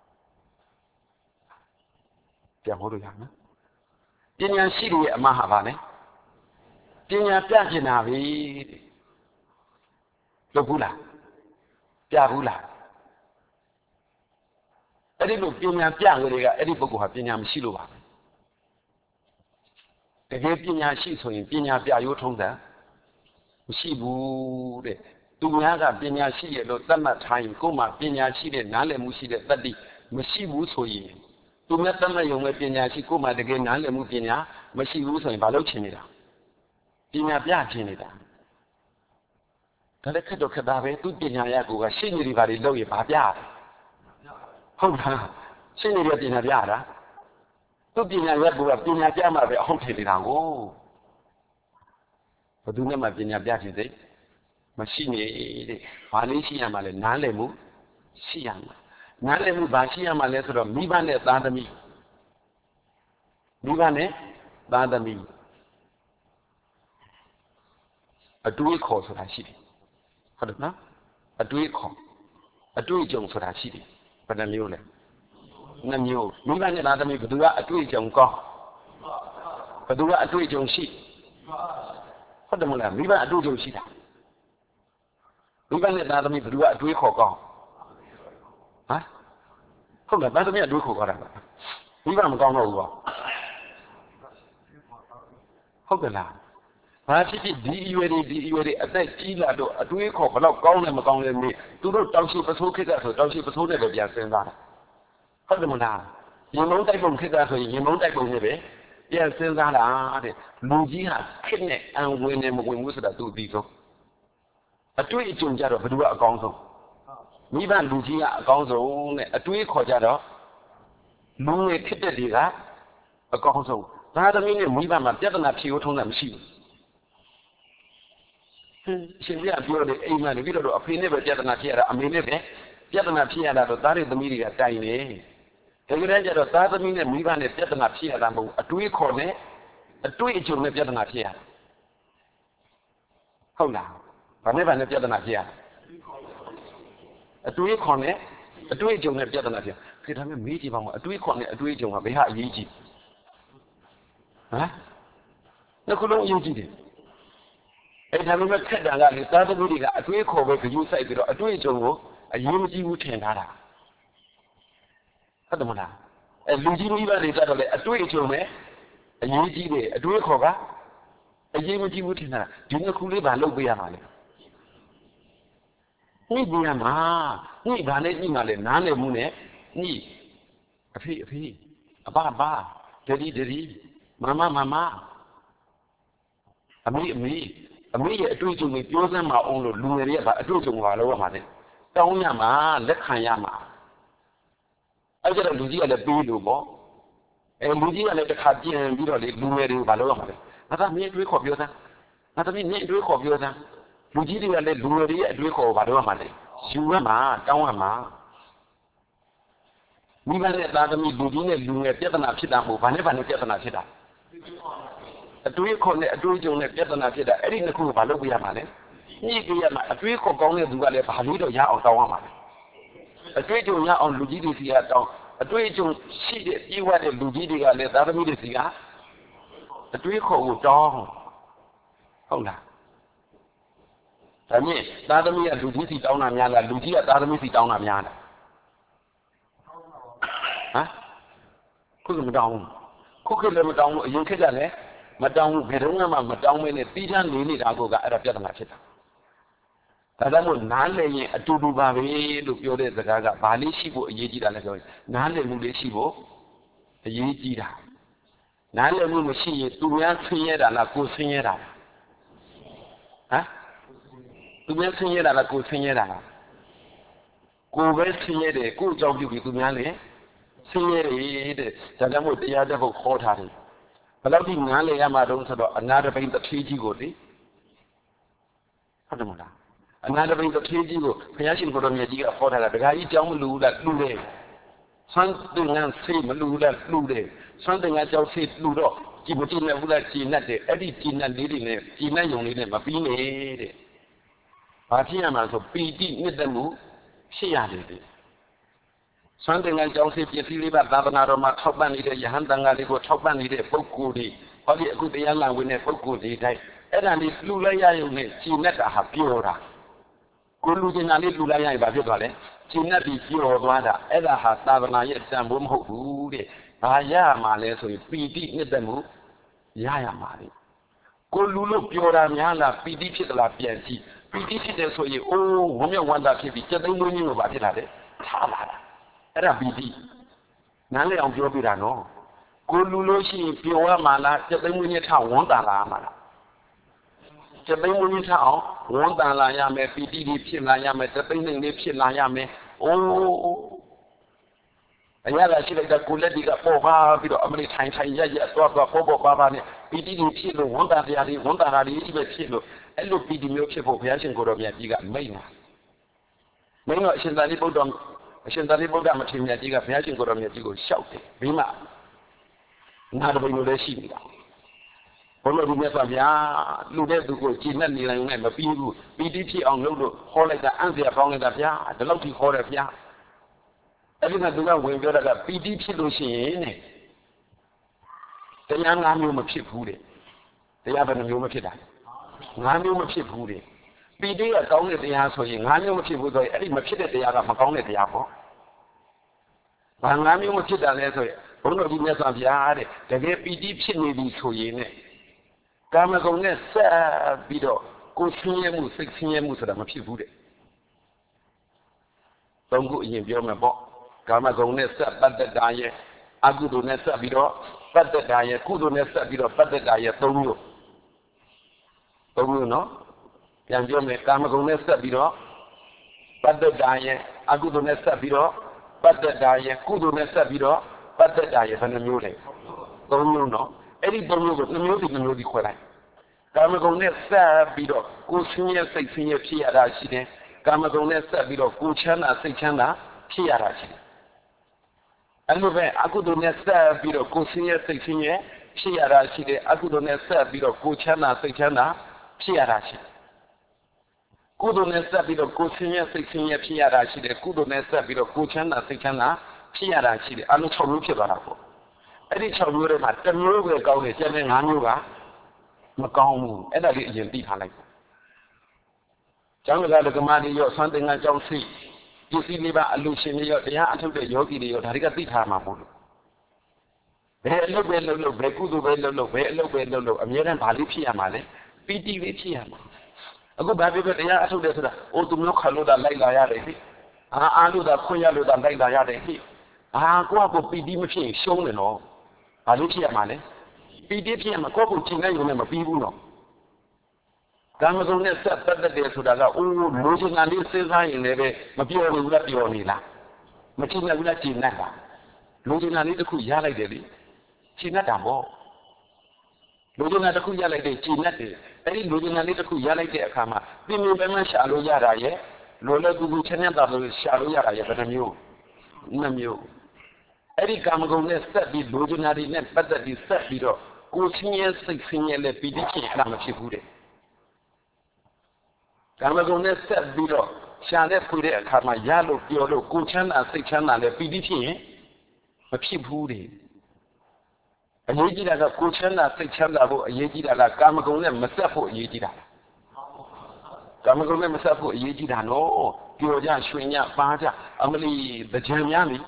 ပြန်ဟောလို့ရနော်ပညာရှိတွေရဲ့အမှားဟာပါလေပညာပြကျင်တာပဲလုပ်ဘူးလားပြဘူးလားအဲ့ဒီလိုပညာပြငွေတွေကအဲ့ဒီပုဂ္ဂိုလ်ဟာပညာမရှိလို့ပါတကယ်ပညာရှိဆိုရင်ပညာပြရိုးထုံးတယ်မရှိဘူးတဲ့သူများကပညာရှိရလို့သတ်မှတ်ထားရင်ကိုယ်မှပညာရှိတဲ့နားလည်မှုရှိတဲ့တတ္တိမရှိဘူးဆိုရင်သူများသတ်မှတ်ရုံပဲပညာရှိကိုယ်မှတကယ်နားလည်မှုပညာမရှိဘူးဆိုရင်ဘာလုပ်ချင်နေတာပညာပြချင်နေတာဒါလည်းခက်တော့ခက်တာပဲသူပညာရကိုကရှင်းနေပြီဘာတွေလုပ်ရဘာပြဟုတ်လားရှင်းနေတဲ့ပညာပြတာသူပညာရကိုကပညာပြမှပဲအဟုတ်ထင်နေတာကိုဘယ်သူနဲ့မှပညာပြခြင်းစိတ်မရှိနေတဲ့ဘာလေးရှိရမှာလဲနားလည်မှုရှိရမှာနားလည်မှုဘာရှိရမှာလဲဆိုတော့မိဘနဲ့သားသမီးမိဘနဲ့သားသမီးအတွေးခေါ်ဆိုတာရှိတယ်ဟုတ်တယ်နော်အတွေးခေါ်အတွေးကြုံဆိုတာရှိတယ်ဘယ်နှမျိုးလဲနှမျိုးမိဘနဲ့သားသမီးဘယ်သူကအတွေးကြုံကောင်းဘယ်သူကအတွေးကြုံရှိဟုတ်တယ်မလားမိဘအတွေ့အကြုံရှိတာမိဘနဲ့သားသမီးဘယ်သူကအတွေးခေါ်ကောင်းဟမ်ဟုတ်လားသားသမီးအတွေးခေါ်ကောင်းတာမိဘမကောင်းတော့ဘူးကွာဟုတ်ကဲ့လားဘာဖြစ်ဖြစ်ဒီအရွယ်တွေဒီအရွယ်တွေအသက်ကြီးလာတော့အတွေးခေါ်ဘယ်တော့ကောင်းလဲမကောင်းလဲမေးသူတို့တောင်ရှိပစိုးခက်ကဆိုတောင်ရှိပစိုးနဲ့ပဲပြန်စဉ်းစားတာဟုတ်တယ်မလားရင်မုန်းတိုက်ပုံခက်ကဆိုရင်ရင်မုန်းတိုက်ပုံနဲ့ပဲပြန်စဉ်းစားတာတဲ့လူကြီးဟာခက်နဲ့အံဝင်နေမဝင်ဘူးဆိုတာသူအသိဆုံးအတွေ့အကြုံကြတော့ဘယ်သူကအကောင်းဆုံးမိဘလူကြီးကအကောင်းဆုံးနဲ့အတွေးခေါ်ကြတော့လူငယ်ဖြစ်တဲ့တွေကအကောင်းဆုံးဒါသမီးနဲ့မိဘမှာပြဿနာဖြေဖို့ထုံးတာမရှိဘူးရှင်ပြပြောတယ်အိမ်မှာနေပြီးတော့အဖေနဲ့ပဲပြဿနာဖြစ်ရတာအမေနဲ့ပဲပြဿနာဖြစ်ရတာတော့သားတွေသမီးတွေကတိုင်နေတကယ်ကြတော့သားသမီးနဲ့မိဘနဲ့ပြဿနာဖြစ်ရတာမဟုတ်အတွေးခေါ်နဲ့အတွေ့အကြုံနဲ့ပြဿနာဖြစ်ရတာဟုတ်လားဘာနဲ့ဘာနဲ့ပြဿနာဖြစ်ရအတွေးခေါ်နဲ့အတွေ့အကြုံနဲ့ပြဿနာဖြစ်ခေဒါမဲ့မေးကြည့်ပါဦးအတွေးခေါ်နဲ့အတွေးအကြုံကဘယ်ဟာအရေးကြီးဟမ်နှစ်ခုလုံးအရေးကြီးတယ်အဲ့ဒါမဲ့ခက်တာကလေသားသမီးတွေကအတွေးခေါ်ပဲကြိုးစိုက်ပြီးတော့အတွေ့အကြုံကိုအရေးမကြီးဘူးထင်ထားတာဟုတ်တယ်မလားအဲလူကြီးမိဘတွေကတော့လေအတွေ့အကြုံပဲအရေးကြီးတယ်အတွေးခေါ်ကအရေးမကြီးဘူးထင်တာဒီနှစ်ခုလေးဘာလုပ်ပေးရမှာလဲညှိပေးရမှာညှိဘာနဲ့ညှိမှာလဲနားလည်မှုနဲ့ညှိအဖေအဖေအဘအဘဒဒီဒဒီမမမမအမေအမေအမေရဲ့အတွေ့အကြုံကိုပြောစမ်းမအောင်လို့လူငယ်တွေကဘာအတွေ့အကြုံပါလို့ရမှာလဲတောင်းရမှာလက်ခံရမှာအဲ့ကျတော့လူကြီးကလည်းပေးလို့ပေါ့အဲလူကြီးကလည်းတစ်ခါပြန်ပြီးတော့လေလူငယ်တွေကိုဘာလုပ်ရမှာလဲငါသမီးအတွေးခေါ်ပြောစမ်းငါသမီးနင့်အတွေးခေါ်ပြောစမ်းလူကြီးတွေကလည်းလူငယ်တွေရဲ့အတွေးခေါ်ကိုဘာလုပ်ရမှာလဲယူရမှာတောင်းရမှာမိဘနဲ့သားသမီးလူကြီးနဲ့လူငယ်ပြဿနာဖြစ်တာမဟုတ်ဘာနဲ့ဘာနဲ့ပြဿနာဖြစ်တာဟအတွေးခေါ်နဲ့အတွေးကြုံနဲ့ပြဿနာဖြစ်တာအဲ့ဒီနှစ်ခုကိုဘာလုပ်ပြရမှာလဲညှိပြရမှာအတွေးခေါ်ကောင်းတဲ့သူကလည်းဘာလို့တော့ရအောင်တောင်းရမှာလဲအတွေးကြုံရအောင်လူကြီးတွေစီကတောင်းအတွေးကြုံရှိတဲ့ပြေးဝတဲ့လူကြီးတွေကလည်းသားသမီးတွေစီကအတွေးခေါ်ကိုတောင်းဟုတ်လားဒါမြင့်သားသမီးကလူကြီးစီတောင်းတာများလားလူကြီးကသားသမီးစီတောင်းတာများလားဟမ်ခုကမတောင်းဘူးခုကလည်းမတောင်းဘူးအရင်ခက်ကလည်းမတောင်းဘူးဘယ်တော့မှမတောင်းမင်းနဲ့တီးချမ်းနေနေတာကိုကအဲ့ဒါပြဿနာဖြစ်တာဒါကြောင့်မို့နားလည်ရင်အတူတူပါပဲလို့ပြောတဲ့စကားကဘာလေးရှိဖို့အရေးကြီးတာလဲပြောရင်နားလည်မှုလေးရှိဖို့အရေးကြီးတာနားလည်မှုမရှိရင်သူများဆင်းရဲတာလားကိုယ်ဆင်းရဲတာလားဟမ်သူများဆင်းရဲတာလားကိုယ်ဆင်းရဲတာလားကိုယ်ပဲဆင်းရဲတယ်ကိုယ်အကြောင်းပြုပြီးသူများလည်းဆင်းရဲတယ်တဲ့ဒါကြောင့်မို့တရားတစ်ပုဒ်ခေါ်ထားတယ်ဘယ်လောက်ဒီနားလည်ရမှာတုံးဆိုတော့အနာတပိန်တစ်ထေးကြီးကိုလေဟုတ်တယ်မလားအနာတပိန်တစ်ထေးကြီးကိုဘုရားရှင်ကိုတော်မြတ်ကြီးကခေါ်ထားတာဒကာကြီးကြောင်းမလူဘူးလားလူတယ်ဆွမ်းတင်ငန်းဆေးမလူဘူးလားလူတယ်ဆွမ်းတင်ငန်းကြောက်ဆေးလူတော့ကြည်မကြည်နဲ့ဘူးလားကြည်နဲ့တဲ့အဲ့ဒီကြည်နဲ့လေးတွေနဲ့ကြည်နဲ့ယုံလေးနဲ့မပြီးနေတဲ့ဘာဖြစ်ရမှာဆိုပီတိမြင့်တဲ့မှုဖြစ်ရတယ်တဲ့ဆွမ်းတင်ငန်းကြောက်ဆေးပစ္စည်းလေးပါသာသနာတော်မှာထောက်ပံ့နေတဲ့ယဟန်တန်ဃာလေးကိုထောက်ပံ့နေတဲ့ပုဂ္ဂိုလ်တွေဟောဒီအခုတရားလာဝင်တဲ့ပုဂ္ဂိုလ်တွေတိုင်းအဲ့ဒါလေးလှူလိုက်ရရုံနဲ့ကြည်နဲ့တာဟာပြောတာကိုလူကျင်တာလေးလူလိုက်ရရင်ဘာဖြစ်သွားလဲကျင်နဲ့ပြီးပြောသွားတာအဲ့ဒါဟာသာသနာရဲ့တန်ဖိုးမဟုတ်ဘူးတဲ့ဘာရမှာလဲဆိုရင်ပီတိနှစ်သက်မှုရရမှာလေကိုလူလို့ပြောတာများလားပီတိဖြစ်သလားပြန်ကြည့်ပီတိဖြစ်တယ်ဆိုရင်အိုးဝမ်းမြောက်ဝမ်းသာဖြစ်ပြီးစက်သိမ်းမွေးခြင်းကိုဘာဖြစ်လာလဲထားလာတာအဲ့ဒါပီတိနားလည်အောင်ပြောပြတာနော်ကိုလူလို့ရှိရင်ပြောရမှာလားစက်သိမ်းမွေးခြင်းထားဝမ်းသာလာမှာလားစက်သိမ်းမွေးခြင်းထားအောင်ဝမ်းသာလာရမယ်ပီတိတွေဖြစ်လာရမယ်စက်သိမ်းနေလေးဖြစ်လာရမယ်အိုးအရာလာရှိလိုက်တဲ့ကိုလက်တွေကပေါ်ပါပြီးတော့အမလေးထိုင်ထိုင်ရရသွားသွားပေါ်ပေါ်ပါပါနဲ့ပီတိတွေဖြစ်လို့ဝန်တာတရားတွေဝန်တာတာတွေပဲဖြစ်လို့အဲ့လိုပီတိမျိုးဖြစ်ဖို့ဘုရားရှင်ကိုတော်မြတ်ကြီးကမိန့်တာမိန့်တော့အရှင်သာရိပုတ္တရာအရှင်သာရိပုတ္တရာမထေရမြတ်ကြီးကဘုရားရှင်ကိုတော်မြတ်ကြီးကိုလျှောက်တယ်ပြီးမှနာတပိန်လိုလည်းရှိနေတာဘုရားဒီမြတ်စွာဘုရားလူတဲ့သူကိုကြည်နဲ့နေနိုင်နဲ့မပြီးဘူးပီတိဖြစ်အောင်လုပ်လို့ခေါ်လိုက်တာအံ့စရာကောင်းလိုက်တာဗျာဒီလောက်ထိခေါ်တယ်ဗျာအဲ့ဒီကသူကဝင်ပြောတာကပီတိဖြစ်လို့ရှိရင်တဲ့တရား၅မျိုးမဖြစ်ဘူးတဲ့တရားဘယ်နှမျိုးမဖြစ်တာ၅မျိုးမဖြစ်ဘူးတဲ့ပီတိကကောင်းတဲ့တရားဆိုရင်၅မျိုးမဖြစ်ဘူးဆိုရင်အဲ့ဒီမဖြစ်တဲ့တရားကမကောင်းတဲ့တရားပေါ့ဘာ၅မျိုးမဖြစ်တာလဲဆိုရင်ဘုန်းတော်ကြီးမြတ်စွာဘုရားတဲ့တကယ်ပီတိဖြစ်နေပြီဆိုရင်နဲ့ကာမဂုဏ်နဲ့ဆက်ပြီးတော့ကိုယ်ဆင်းရဲမှုစိတ်ဆင်းရဲမှုဆိုတာမဖြစ်ဘူးတဲ့သုံးခုအရင်ပြောမယ်ပေါ့ကာမဂုဏ်နဲ့ဆက်ပတ်သက်တာရဲ့အကုသိုလ်နဲ့ဆက်ပြီးတော့ပတ်သက်တာရဲ့ကုသိုလ်နဲ့ဆက်ပြီးတော့ပတ်သက်တာရဲ့သုံးမျိုးသုံးမျိုးနော်ပြန်ပြောမယ်ကာမဂုဏ်နဲ့ဆက်ပြီးတော့ပတ်သက်တာရဲ့အကုသိုလ်နဲ့ဆက်ပြီးတော့ပတ်သက်တာရဲ့ကုသိုလ်နဲ့ဆက်ပြီးတော့ပတ်သက်တာရဲ့ဘယ်နှမျိုးလဲသုံးမျိုးနော်အဲ့ဒီသုံးမျိုးကိုနှမျိုးစီနှမျိုးစီခွဲလိုက်ကာမဂုဏ်နဲ့ဆက်ပြီးတော့ကိုယ်ဆင်းရဲစိတ်ဆင်းရဲဖြစ်ရတာရှိတယ်ကာမဂုဏ်နဲ့ဆက်ပြီးတော့ကိုယ်ချမ်းသာစိတ်ချမ်းသာဖြစ်ရတာရှိတယ်အဲ့လိုပဲအကုသိုလ်နဲ့ဆက်ပြီးတော့ကိုယ်ဆင်းရဲစိတ်ဆင်းရဲဖြစ်ရတာရှိတယ်အကုသိုလ်နဲ့ဆက်ပြီးတော့ကိုယ်ချမ်းသာစိတ်ချမ်းသာဖြစ်ရတာရှိတယ်ကုသိုလ်နဲ့ဆက်ပြီးတော့ကိုယ်ဆင်းရဲစိတ်ဆင်းရဲဖြစ်ရတာရှိတယ်ကုသိုလ်နဲ့ဆက်ပြီးတော့ကိုယ်ချမ်းသာစိတ်ချမ်းသာဖြစ်ရတာရှိတယ်အလုံး၆မျိုးဖြစ်သွားတာပေါ့အဲ့ဒီ၆မျိုးတွေမှာတစ်မျိုးပဲကောင်းတယ်ကျန်တဲ့၅မျိုးကမကောင်းဘူးအဲ့ဒါလေးအရင်သိထားလိုက်ကျောင်းကဓမ္မတွေရောဆွမ်းသင်္ကန်းကျောင်းစိတ်ပစ္စည်းလေးပါအလူရှင်တွေရောတရားအထုတ်တဲ့ယောဂီတွေရောဒါတွေကသိထားမှာပေါ့လို့ဘယ်အလုပ်ပဲလုပ်လို့ဘယ်ကုသိုလ်ပဲလုပ်လို့ဘယ်အလုပ်ပဲလုပ်လို့အမြဲတမ်းဘာလေးဖြစ်ရမှာလဲပီတိလေးဖြစ်ရမှာအခုဘာဖြစ်ဖြစ်တရားအထုတ်တယ်ဆိုတာအိုးသူမျိုးခါလို့တာလိုက်လာရတယ်ဟိအာအားလို့တာခွင့်ရလို့တာလိုက်လာရတယ်ဟိအာကိုယ့်အကိုပီတိမဖြစ်ရင်ရှုံးတယ်နော်ဘာလေးဖြစ်ရမှာလဲပီတိဖြစ်ရမှာကိုယ့်ကိုချိန်လိုက်ရုံနဲ့မပြီးဘူးနော်ကာမဂုဏ်နဲ့ဆက်ပတ်သက်တယ်ဆိုတာကအိုးလိုချင်တာလေးစဉ်းစားရင်လည်းပဲမပြောဘူးလားပြောနေလားမချိနဲ့ဘူးလားချိန်နဲ့လားလိုချင်တာလေးတစ်ခုရလိုက်တယ်လေချိန်နဲ့တာပေါ့လိုချင်တာတစ်ခုရလိုက်တယ်ချိန်နဲ့တယ်အဲ့ဒီလိုချင်တာလေးတစ်ခုရလိုက်တဲ့အခါမှာပြင်းပြင်းပန်းပန်းရှာလို့ရတာရဲ့လိုလဲကူကူချမ်းချမ်းသာလို့ရှာလို့ရတာရဲ့ဘယ်နှမျိုးနှစ်မျိုးအဲ့ဒီကာမဂုဏ်နဲ့ဆက်ပြီးလိုချင်တာတွေနဲ့ပတ်သက်ပြီးဆက်ပြီးတော့ကိုဆင်းရဲစိတ်ဆင်းရဲလဲပီတိဖြစ်ရင်အဲ့ဒါမဖြစ်ဘူးတဲ့ကာမဂုဏ်နဲ့ဆက်ပြီးတော့ရှာတဲ့ဖွေတဲ့အခါမှာရလို့ပြောလို့ကိုချမ်းသာစိတ်ချမ်းသာလဲပီတိဖြစ်ရင်မဖြစ်ဘူးတဲ့အရေးကြီးတာကကိုချမ်းသာစိတ်ချမ်းသာဖို့အရေးကြီးတာလားကာမဂုဏ်နဲ့မဆက်ဖို့အရေးကြီးတာလားကာမဂုဏ်နဲ့မဆက်ဖို့အရေးကြီးတာနော်ပြောကြရွှင်ကြပါကြအမလီတကြံများလေ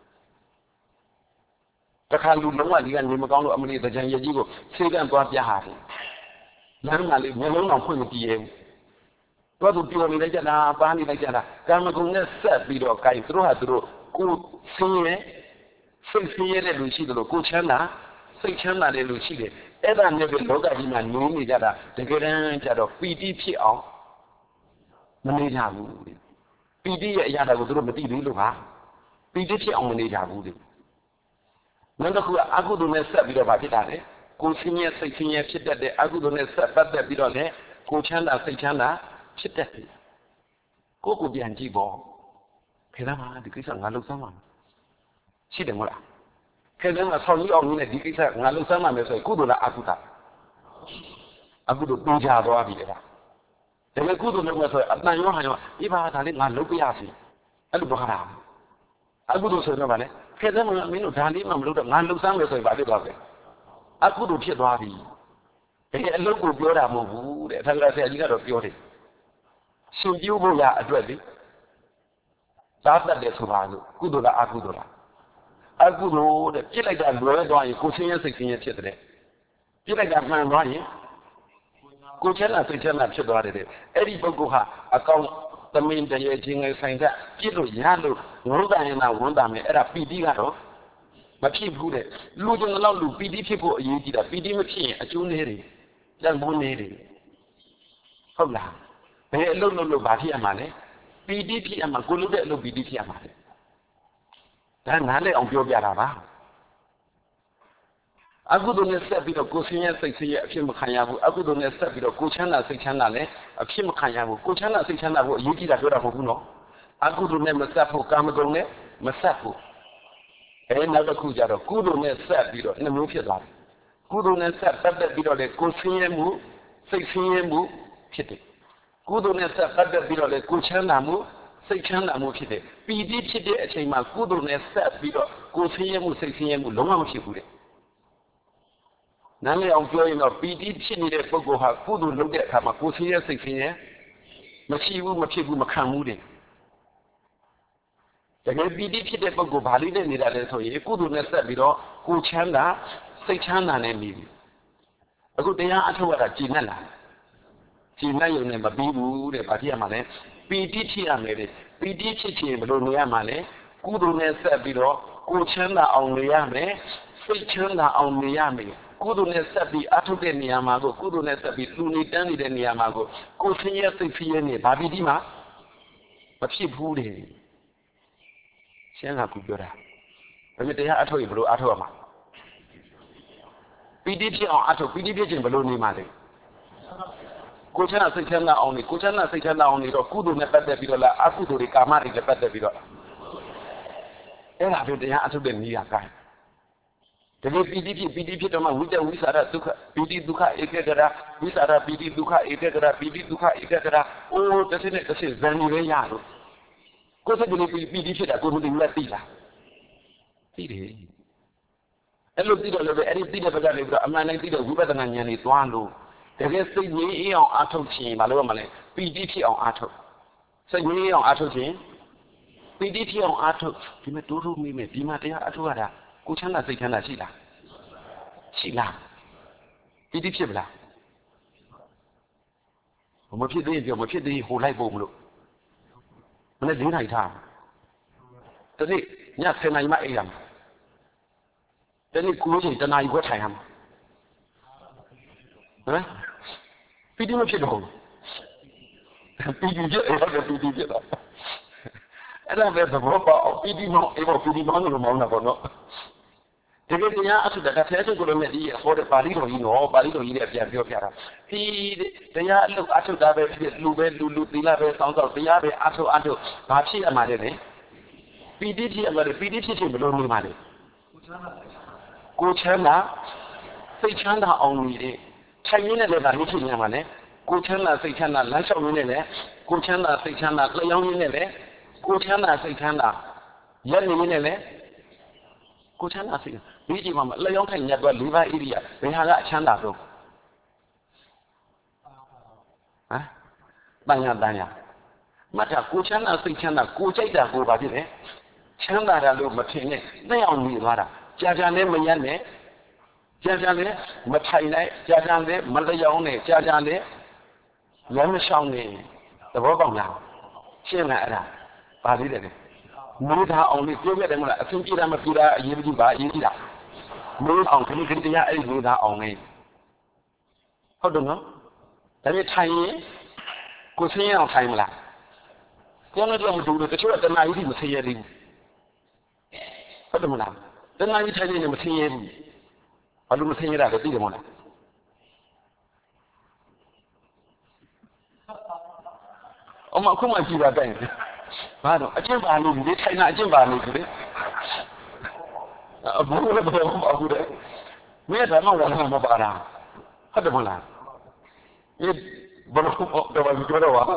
တခါလူလုံးဝဒီကနေမကောင်းလို့အမလီတကြံရကြီးကိုဆေးကန့်သွားပြဟာတယ်လမ်းမှာလေမျက်လုံးတော်ဖွင့်မကြည့်ရဘူးတော့သူပြောနေလိုက်ကြတာပါနေလိုက်ကြတာကာမဂုဏ်နဲ့ဆက်ပြီးတော့ကိုင်သူတို့ဟာသူတို့ကိုဆင်းရဲစိတ်ဆင်းရဲတဲ့လူရှိတယ်လို့ကိုချမ်းသာစိတ်ချမ်းသာတဲ့လူရှိတယ်အဲ့ဒါနဲ့ပဲလောကကြီးမှာနေနေကြတာတကယ်တမ်းကျတော့ပီတိဖြစ်အောင်မနေကြဘူးပီတိရဲ့အရာတွေကိုသူတို့မသိဘူးလို့ပါပီတိဖြစ်အောင်မနေကြဘူးလေနောက်တစ်ခုကအကုသိုလ်နဲ့ဆက်ပြီးတော့ဗာဖြစ်တာလေကိုဆင်းရဲစိတ်ဆင်းရဲဖြစ်တတ်တဲ့အကုသိုလ်နဲ့ဆက်ပတ်သက်ပြီးတော့လေကိုချမ်းသာစိတ်ချမ်းသာဖြစ်တတ်တယ်ကိုကိုပြန်ကြည့်ပေါ့ခေတ္တမှာဒီကိစ္စငါလုပ်စမ်းပါရှိတယ်မဟုတ်လားခေတ္တမှာဆောင်းကြီးအောင်ကြီးနဲ့ဒီကိစ္စငါလုပ်စမ်းပါမယ်ဆိုရင်ကုသိုလ်လားအကုသိုလ်အကုသိုလ်ပြင်ချသွားပြီလေဒါပေမဲ့ကုသိုလ်လုပ်မယ်ဆိုရင်အတန်ရောဟန်ရောဒီပါဒါလေးငါလုပ်ပြရစီအဲ့လိုပြောတာအကုသိုလ်ဆိုတော့ဗာလေခေတ္တမှာမင်းတို့ဒါလေးမှမလုပ်တော့ငါလုပ်စမ်းမယ်ဆိုရင်ဗာဖြစ်သွားတယ်အကုသိုလ်ဖြစ်သွားပြီတကယ်အလုပ်ကိုပြောတာမဟုတ်ဘူးတဲ့အထက်ကဆရာကြီးကတော့ပြောတယ်ရှင်ပြုဖို့ရအတွက်လေသာတတ်တယ်ဆိုပါလို့ကုသိုလ်လားအကုသိုလ်လားအကုသိုလ်တဲ့ပြစ်လိုက်တာလွယ်သွားရင်ကိုဆင်းရဲစိတ်ဆင်းရဲဖြစ်တယ်ပြစ်လိုက်တာမှန်သွားရင်ကိုချမ်းသာစိတ်ချမ်းသာဖြစ်သွားတယ်အဲ့ဒီပုဂ္ဂိုလ်ဟာအကောင်သမင်တရေချင်းငယ်ဆိုင်တဲ့ပြစ်လို့ရလို့ဝန်တန်ရင်သာဝန်တန်မယ်အဲ့ဒါပီတိကတော့မဖြစ်ဘူးတဲ့လူကျင်တော့လူပီတိဖြစ်ဖို့အရေးကြီးတာပီတိမဖြစ်ရင်အကျိုးနည်းတယ်တန်ဖိုးနည်းတယ်ဟုတ်လားဘယ်အလုပ်လုပ်လို့ဘာဖြစ်ရမှာလဲပီတိဖြစ်ရမှာကိုလုပ်တဲ့အလုပ်ပီတိဖြစ်ရမှာလေဒါနားလည်အောင်ပြောပြတာပါအကုသိုလ်နဲ့ဆက်ပြီးတော့ကိုဆင်းရဲစိတ်ဆင်းရဲအဖြစ်မခံရဘူးအကုသိုလ်နဲ့ဆက်ပြီးတော့ကိုချမ်းသာစိတ်ချမ်းသာလည်းအဖြစ်မခံရဘူးကိုချမ်းသာစိတ်ချမ်းသာဖို့အရေးကြီးတာပြောတာမဟုတ်ဘူးနော်အကုသိုလ်နဲ့မဆက်ဖို့ကာမဂုဏ်နဲ့မဆက်ဖို့အဲနောက်တစ်ခုကျတော့ကုသိုလ်နဲ့ဆက်ပြီးတော့နှမျိုးဖြစ်သွားတယ်ကုသိုလ်နဲ့ဆက်ပတ်သက်ပြီးတော့လေကိုဆင်းရဲမှုစိတ်ဆင်းရဲမှုဖြစ်တယ်ကုသိုလ်နဲ့ဆက်ပတ်သက်ပြီးတော့လေကိုချမ်းသာမှုစိတ်ချမ်းသာမှုဖြစ်တယ်ပီတိဖြစ်တဲ့အချိန်မှာကုသိုလ်နဲ့ဆက်ပြီးတော့ကိုဆင်းရဲမှုစိတ်ဆင်းရဲမှုလုံးဝမဖြစ်ဘူးတဲ့နားလည်အောင်ပြောရင်တော့ပီတိဖြစ်နေတဲ့ပုဂ္ဂိုလ်ဟာကုသိုလ်လုပ်တဲ့အခါမှာကိုဆင်းရဲစိတ်ဆင်းရဲမရှိဘူးမဖြစ်ဘူးမခံဘူးတဲ့တကယ်ပီတိဖြစ်တဲ့ပုဂ္ဂိုလ်ဘာလို့လဲနေတာလဲဆိုရင်ကုသိုလ်နဲ့ဆက်ပြီးတော့ကိုချမ်းသာစိတ်ချမ်းသာနေပြီအခုတရားအထုတ်ရတာကြည်နဲ့လားကြည်နဲ့ရုံနဲ့မပြီးဘူးတဲ့ဘာဖြစ်ရမှာလဲပီတိဖြစ်ရမယ်တဲ့ပီတိဖြစ်ခြင်းဘယ်လိုနေရမှာလဲကုသိုလ်နဲ့ဆက်ပြီးတော့ကိုချမ်းသာအောင်နေရမယ်စိတ်ချမ်းသာအောင်နေရမယ်ကုသိုလ်နဲ့ဆက်ပြီးအထုတ်တဲ့နေရာမှာကိုကုသိုလ်နဲ့ဆက်ပြီးလူနေတန်းနေတဲ့နေရာမှာကိုကိုဆင်းရဲစိတ်ဆင်းရဲနေဘာပီတိမှာမဖြစ်ဘူးတဲ့ရှင်းတာကူပြောတာဒါပေမဲ့တရားအထုတ်ရင်ဘယ်လိုအထုတ်ရမှာပီတိဖြစ်အောင်အထုတ်ပီတိဖြစ်ခြင်းဘယ်လိုနေမှာလဲကိုချမ်းသာစိတ်ချမ်းသာအောင်နေကိုချမ်းသာစိတ်ချမ်းသာအောင်နေတော့ကုသိုလ်နဲ့ပတ်သက်ပြီးတော့လားအကုသိုလ်တွေကာမတွေနဲ့ပတ်သက်ပြီးတော့အဲ့ဒါပဲတရားအထုတ်တဲ့နည်းကကိုင်းတကယ်ပီတိဖြစ်ပီတိဖြစ်တော့မှဝိတ္တဝိသရဒုက္ခပီတိဒုက္ခဧကဂရဝိသရပီတိဒုက္ခဧကဂရပီတိဒုက္ခဧကဂရအိုးတစ်စနဲ့တစ်စဇန်နေပဲရလို့ကိုယ်စိတ်ကလေးပီတိဖြစ်တာကိုယ်မသိဘူးလားသိလားသိတယ်အဲ့လိုသိတော့လည်းအဲ့ဒီသိတဲ့ဘက်ကနေပြီးတော့အမှန်တိုင်းသိတဲ့ဝိပဿနာဉာဏ်တွေသွားလို့တကယ်စိတ်ငြိမ်းအေးအောင်အားထုတ်ခြင်းဘာလို့ရမလဲပီတိဖြစ်အောင်အားထုတ်စိတ်ငြိမ်းအောင်အားထုတ်ခြင်းပီတိဖြစ်အောင်အားထုတ်ဒီမဲ့တိုးတိုးမိမယ်ဒီမှာတရားအားထုတ်ရတာကိုချမ်းသာစိတ်ချမ်းသာရှိလားရှိလားပီတိဖြစ်မလားမဖြစ်သေးရင်ပြောမဖြစ်သေးရင်ဟိုလိုက်ဖို့မလို့မနေ့၄နိုင်ထားတနေ့ညဆယ်နာရီမှအိပ်ရမှာတနေ့ကိုချိန်တနာရီခွဲထိုင်ရမှာဟမ်ပီတိမဖြစ်တော့ဘူးပီတိဖြစ်အဲ့ဒါပီတိဖြစ်တော့အဲ့ဒါပဲသဘောပေါက်ပီတိမောင်းအဲ့ဘောပီတိမောင်းလို့မောင်းတာပေါ့နော်တကယ်တရားအထုတာတစ်ဖက်စုကိုလည်းမြည်ဒီဟောတဲ့ပါဠိတော်ကြီးနော်ပါဠိတော်ကြီးနဲ့ပြန်ပြောပြတာဒီတရားအလုပ်အထုတာပဲဖြစ်လူပဲလူလူသီလပဲစောင်းစောင်းတရားပဲအထုအထုဘာဖြစ်ရမှာလဲလေပီတိဖြစ်ရမှာလေပီတိဖြစ်ခြင်းဘယ်လိုနေမှာလဲကိုချမ်းသာစိတ်ချမ်းသာအောင်နေတဲ့ထိုင်ရင်းနဲ့လည်းဒါလေးဖြစ်နေမှာလေကိုချမ်းသာစိတ်ချမ်းသာလမ်းလျှောက်ရင်းနဲ့လည်းကိုချမ်းသာစိတ်ချမ်းသာလျှောက်ရင်းနဲ့လည်းကိုချမ်းသာစိတ်ချမ်းသာရက်နေရင်းနဲ့လည်းကိုချမ်းသာစိတ်ဒီကြည့်မှာလျှောက်ထိုင်ညက်တော့လေးပါးဣရိယာဘယ်ဟာကအချမ်းသာဆုံးဟမ်တန်ညာတန်ညာမတ်တာကိုချမ်းသာစိတ်ချမ်းသာကိုကြိုက်တာကိုပါဖြစ်တယ်ချမ်းသာတာလို့မထင်နဲ့နဲ့အောင်နေသွားတာကြာကြာနဲ့မရက်နဲ့ကြာကြာနဲ့မထိုင်နဲ့ကြာကြာနဲ့မလျောင်းနဲ့ကြာကြာနဲ့လမ်းမရှောင်းနဲ့သဘောပေါက်လားရှင်းလားအဲ့ဒါပါသေးတယ်မိုးသားအောင်လေးပြောပြတယ်မလားအဆင်ပြေတာမပြေတာအရေးကြီးပါအရေးကြီးတာမိုးအောင်ခဏခဏတရားအဲ့ဒီမိုးသားအောင်လေးဟုတ်တယ်နော်ဒါပေမဲ့ထိုင်ရင်ကိုဆင်းရအောင်ထိုင်မလားပြောလို့တော့မတူလို့တချို့ကတဏှာကြီးမဆင်းရသေးဘူးဟုတ်တယ်မလားတဏှာကြီးထိုင်နေမဆင်းရဘူးဘာလို့မဆင်းရတာလဲသိတယ်မဟုတ်လားအမအခုမှကြည့်ပါတိုင်းဘာတော့အကျင့်ပါလို့ဒီထိုင်တာအကျင့်ပါလို့ဒီလေအဘူလည်းဘာမှမဟုတ်တယ်မင်းကတော့ဘာမှမပါတာဟုတ်တယ်မဟုတ်လားဒီဘလို့တော့ဘာပြောတော့ပါ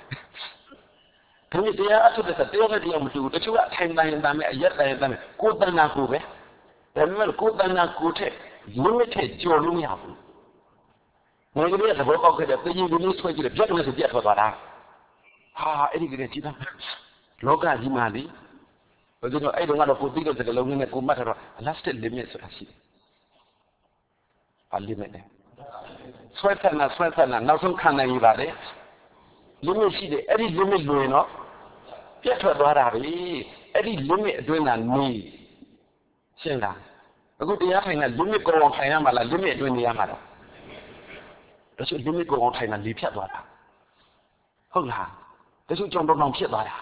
ဒီတရားအထုတဲ့တရားနဲ့တရားမတူတချို့ကထိုင်တိုင်းတိုင်းအရက်တိုင်းတိုင်းကိုယ်တဏ္ဍာကိုပဲဒါပေမဲ့ကိုယ်တဏ္ဍာကိုထက်limitထက်ကျော်လို့မရဘူးငွေကြီးကသဘောပေါက်ခဲ့တဲ့ပြည်ကြီးလေးဆွဲကြည့်တယ်ပြတ်တယ်ဆိုပြတ်ထွက်သွားတာဟာအဲ့ဒီကလေးကြည့်တာလောကကြီးမှာလေဘယ်လိုလဲအဲ့တုန်းကတော့ကိုသိတဲ့စကားလုံးနဲ့ကိုမှတ်ထားတော့ elastic limit ဆိုတာရှိတယ်ဘာ limit လဲဆွဲထနာဆွဲထနာနောက်ဆုံးခံနိုင်ရပါတယ် limit ရှိတယ်အဲ့ဒီ limit လွယ်တော့ပြတ်ထွက်သွားတာပဲအဲ့ဒီ limit အတွင်းကနေရှင်းလားအခုတရားထိုင်တာ limit ကိုအောင်ထိုင်ရမှာလား limit အတွင်းနေရမှာလားဒါဆို limit ကိုအောင်ထိုင်တာလေဖြတ်သွားတာဟုတ်လားဒါဆိုကြောင်တောင်ဖြစ်သွားတာ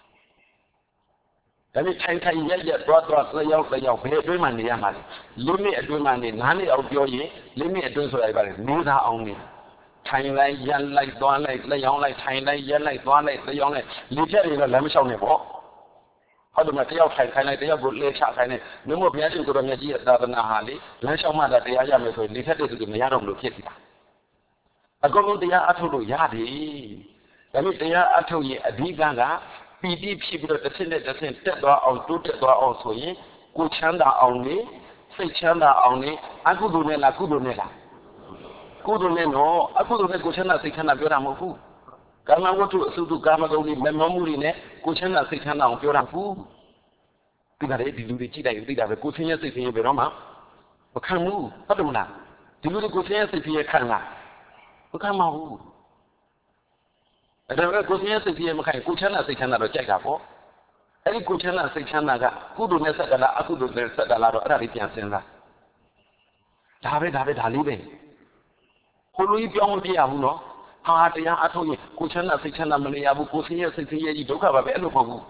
ဒါပေမဲ့ထိုင်ထိုင်ရက်ရက်သွားသွားလျောက်လျောက်ဘယ်အတွင်းမှာနေရမှာလဲ limit အတွင်းမှာနေနားနေအောင်ပြောရင် limit အတွင်းဆိုတာပြပါတယ်နေသားအောင်နေထိုင်လိုက်ရက်လိုက်သွားလိုက်လျောင်းလိုက်ထိုင်လိုက်ရက်လိုက်သွားလိုက်လျောင်းလိုက်လေဖြတ်နေတော့လမ်းမလျှောက်နဲ့ပေါ့ဟုတ်တယ်မတယောက်ထိုင်ခိုင်းလိုက်တယောက်ကိုလေချခိုင်းလိုက်မင်းတို့ဘုရားရှင်ကိုယ်တော်မြတ်ကြီးရဲ့သာသနာဟာလေလမ်းလျှောက်မှသာတရားရမယ်ဆိုရင်လေဖြတ်တဲ့သူတွေမရတော့ဘူးလို့ဖြစ်နေတာအကုန်လုံးတရားအထုတ်လို့ရတယ်ဒါပေမဲ့တရားအထုတ်ရင်အဓိကကပီတိဖြစ်ပြီးတော့တစ်ဆင့်နဲ့တစ်ဆင့်တက်သွားအောင်တိုးတက်သွားအောင်ဆိုရင်ကိုချမ်းသာအောင်နေစိတ်ချမ်းသာအောင်နေအကုသိုလ်နဲ့လားကုသိုလ်နဲ့လားကုသိုလ်နဲ့တော့အကုသိုလ်နဲ့ကိုချမ်းသာစိတ်ချမ်းသာပြောတာမဟုတ်ဘူးကာမဝတ္ထုအစုတုကာမဂုဏ်တွေမမောမှုတွေနဲ့ကိုချမ်းသာစိတ်ချမ်းသာအောင်ပြောတာဘူးဒီကလေးဒီလူတွေကြည့်လိုက်သိတာပဲကိုဆင်းရဲစိတ်ဆင်းရဲဘယ်တော့မှမခံဘူးဟုတ်တယ်မလားဒီလူတွေကိုဆင်းရဲစိတ်ဆင်းရဲခံလားမခံပါဘူးအဲ့ဒါကကိုဆင်းရဲစိတ်ဆင်းရဲမခံကိုချမ်းသာစိတ်ချမ်းသာတော့ကြိုက်တာပေါ့အဲ့ဒီကိုချမ်းသာစိတ်ချမ်းသာကကုသိုလ်နဲ့ဆက်တာလားအကုသိုလ်နဲ့ဆက်တာလားတော့အဲ့ဒါလေးပြန်စဉ်းစားဒါပဲဒါပဲဒါလေးပဲဟိုလိုကြီးပြောင်းမပြရဘူးနော်ဟာတရားအထုတ်ရင်ကိုချမ်းသာစိတ်ချမ်းသာမနေရဘူးကိုဆင်းရဲစိတ်ဆင်းရဲကြီးဒုက္ခပါပဲအဲ့လိုမဟုတ်ဘူး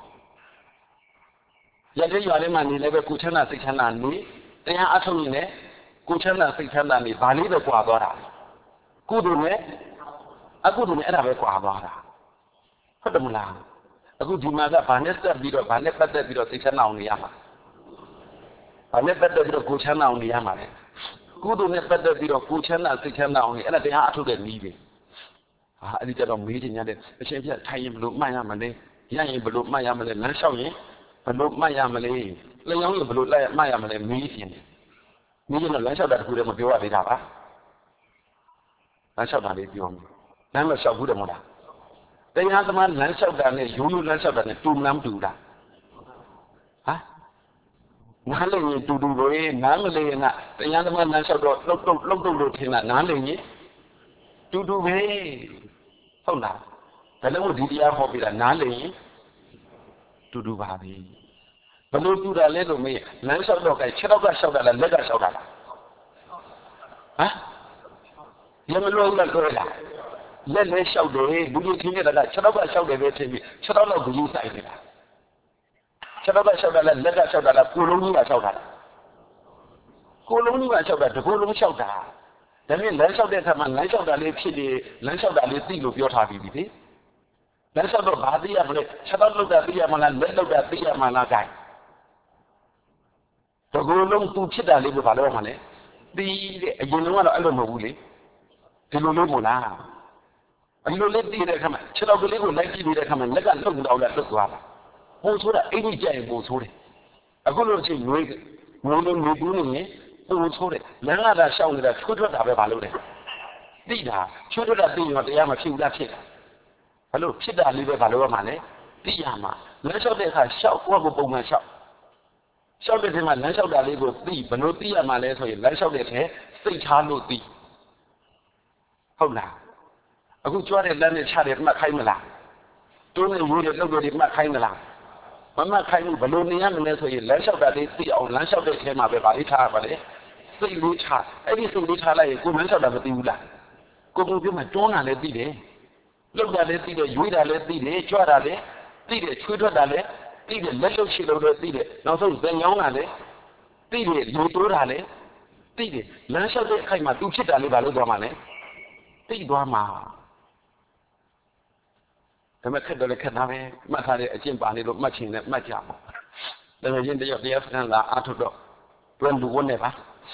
ရတဲ့ရွာလေးမှာနေလည်းပဲကိုချမ်းသာစိတ်ချမ်းသာနေတရားအထုတ်ရင်လည်းကိုချမ်းသာစိတ်ချမ်းသာနေဘာလေးပဲကွာသွားတာကုသိုလ်နဲ့အကုသိုလ်နဲ့အဲ့ဒါပဲကွာသွားတာဟုတ်တယ်မလားအခုဒီမှာကဘာနဲ့ဆက်ပြီးတော့ဘာနဲ့ပတ်သက်ပြီးတော့စိတ်ချမ်းသာအောင်နေရမှာဘာနဲ့ပတ်သက်ပြီးတော့ကိုချမ်းသာအောင်နေရမှာလဲကုသိုလ်နဲ့ပတ်သက်ပြီးတော့ကိုချမ်းသာစိတ်ချမ်းသာအောင်နေအဲ့ဒါတရားအထုတ်တဲ့နည်းပဲဟာအဲ့ဒီကြတော့မေးချင်ရတယ်အရှင်ပြထိုင်ရင်ဘလို့မှတ်ရမလဲရရင်ဘလို့မှတ်ရမလဲလမ်းလျှောက်ရင်ဘလို့မှတ်ရမလဲလျှောင်းရင်ဘလို့လိုက်မှတ်ရမလဲမေးရင်မေးရင်တော့လမ်းလျှောက်တာတခုတည်းမပြောရသေးတာပါလမ်းလျှောက်တာလေးပြောမယ်လမ်းမလျှောက်ဘူးတယ်မဟုတ်လားတရားသမားလမ်းလျှောက်တာနဲ့ရိုးရိုးလမ်းလျှောက်တာနဲ့တူလမ်းတူတာဟာနားလည်ရင်တူတူပဲနားမလည်ရင်ကတရားသမားလမ်းလျှောက်တော့လှုပ်လှုပ်လှုပ်လှုပ်လို့ထင်တာနားလည်ရင်တူတူပဲဟုတ်လားဘယ်လိုဒီတရားဟောပြတာနားလည်ရင်တူတူပါပဲဘယ်လိုတူတာလဲလို့မေးလမ်းလျှောက်တော့ကခြေတော့ကလျှောက်တာလားလက်ကလျှောက်တာလားဟမ်ရမလို့လည်းပြောလားလက်လဲလျှောက်တယ်လူကြီးခင်းနေတာကခြေတော့ကလျှောက်တယ်ပဲထင်ပြီးခြေတော့တော့ဘူးဆိုင်နေတာခြေတော့ကလျှောက်တာလားလက်ကလျှောက်တာလားကိုလုံးကြီးကလျှောက်တာလားကိုလုံးကြီးကလျှောက်တာတကူလုံးလျှောက်တာဒါနဲ့လမ်းလျှောက်တဲ့အခါမှာလမ်းလျှောက်တာလေးဖြစ်နေလမ်းလျှောက်တာလေးသိလို့ပြောထားပြီးပြီလေလမ်းလျှောက်တော့ဘာသိရမလဲခြေတော့လောက်တာသိရမလားလက်လောက်တာသိရမလားကြိုင်တကူလုံးသူဖြစ်တာလေးကိုဘာလို့မှလဲตีเด็กยืนว่าเราอารมณ์มาบุรีที่รู้รู้หมดละอันรู้เล็กตีได้ขนาดเชื่อเราเล็กคนเล็กตีได้ขนาดแล้วก็ลุ่มเราแล้วลุ่มว่าโม่ชัวร์ไอ้นี่ใจโม่ชัวร์อะก็รู้สิรู้รู้รู้รู้ดูนี่โม่ชัวร์แล้วก็เราเช่าเนี่ยช่วยช่วยด่าไปบ้าเลยตีด่าช่วยช่วยด่าตีมาตีมาผิวด่าผิดฮัลโหลผิดด่าลีไปบ้าเลยว่ามันเนี่ยตียามาแล้วเช่าเด็กค่ะเช่าว่ากูปุ่มมาเช่าเช่าเด็กที่มันแล้วเช่าด่าลีกูตีบรรลุตียามาเลยส่วนแล้วเช่าเด็กแค่สิ่งชาโลตีဟုတ်လားအခုကြွားတဲ့လက်နဲ့ချတဲ့မှတ်ခိုင်းမလားတွန်းနေရိုးတဲ့လုပ်တွေမှတ်ခိုင်းမလားမမှတ်ခိုင်းဘူးဘလို့နေရမလဲဆိုရင်လမ်းလျှောက်တာလေးသိအောင်လမ်းလျှောက်တဲ့ထဲမှာပဲဗာလေးထားရပါလေစိတ်လေးထားအဲ့ဒီစိတ်လေးထားလိုက်ရင်ကိုယ်လမ်းလျှောက်တာမသိဘူးလားကိုယ်ကိုပြောမှတွန်းတာလည်းသိတယ်လုပ်တာလည်းသိတယ်ရွေးတာလည်းသိတယ်ကြွားတာလည်းသိတယ်ချွေးထွက်တာလည်းသိတယ်လက်လှုပ်ရှိလို့လည်းသိတယ်နောက်ဆုံးဇင်ညောင်းတာလည်းသိတယ်ရေတိုးတာလည်းသိတယ်လမ်းလျှောက်တဲ့အခိုက်မှာသူဖြစ်တာလေးဗာလို့ပြောမှလည်းသိသွားမှာဒါပေမဲ့ခက်တော့လည်းခက်တာပဲမှတ်ထားတဲ့အကျင့်ပါနေလို့မှတ်ချင်လည်းမှတ်ကြပါဒါပေမဲ့ရင်တယောက်တရားစခန်းလာအားထုတ်တော့တွန်းလူဝတ်နေပါ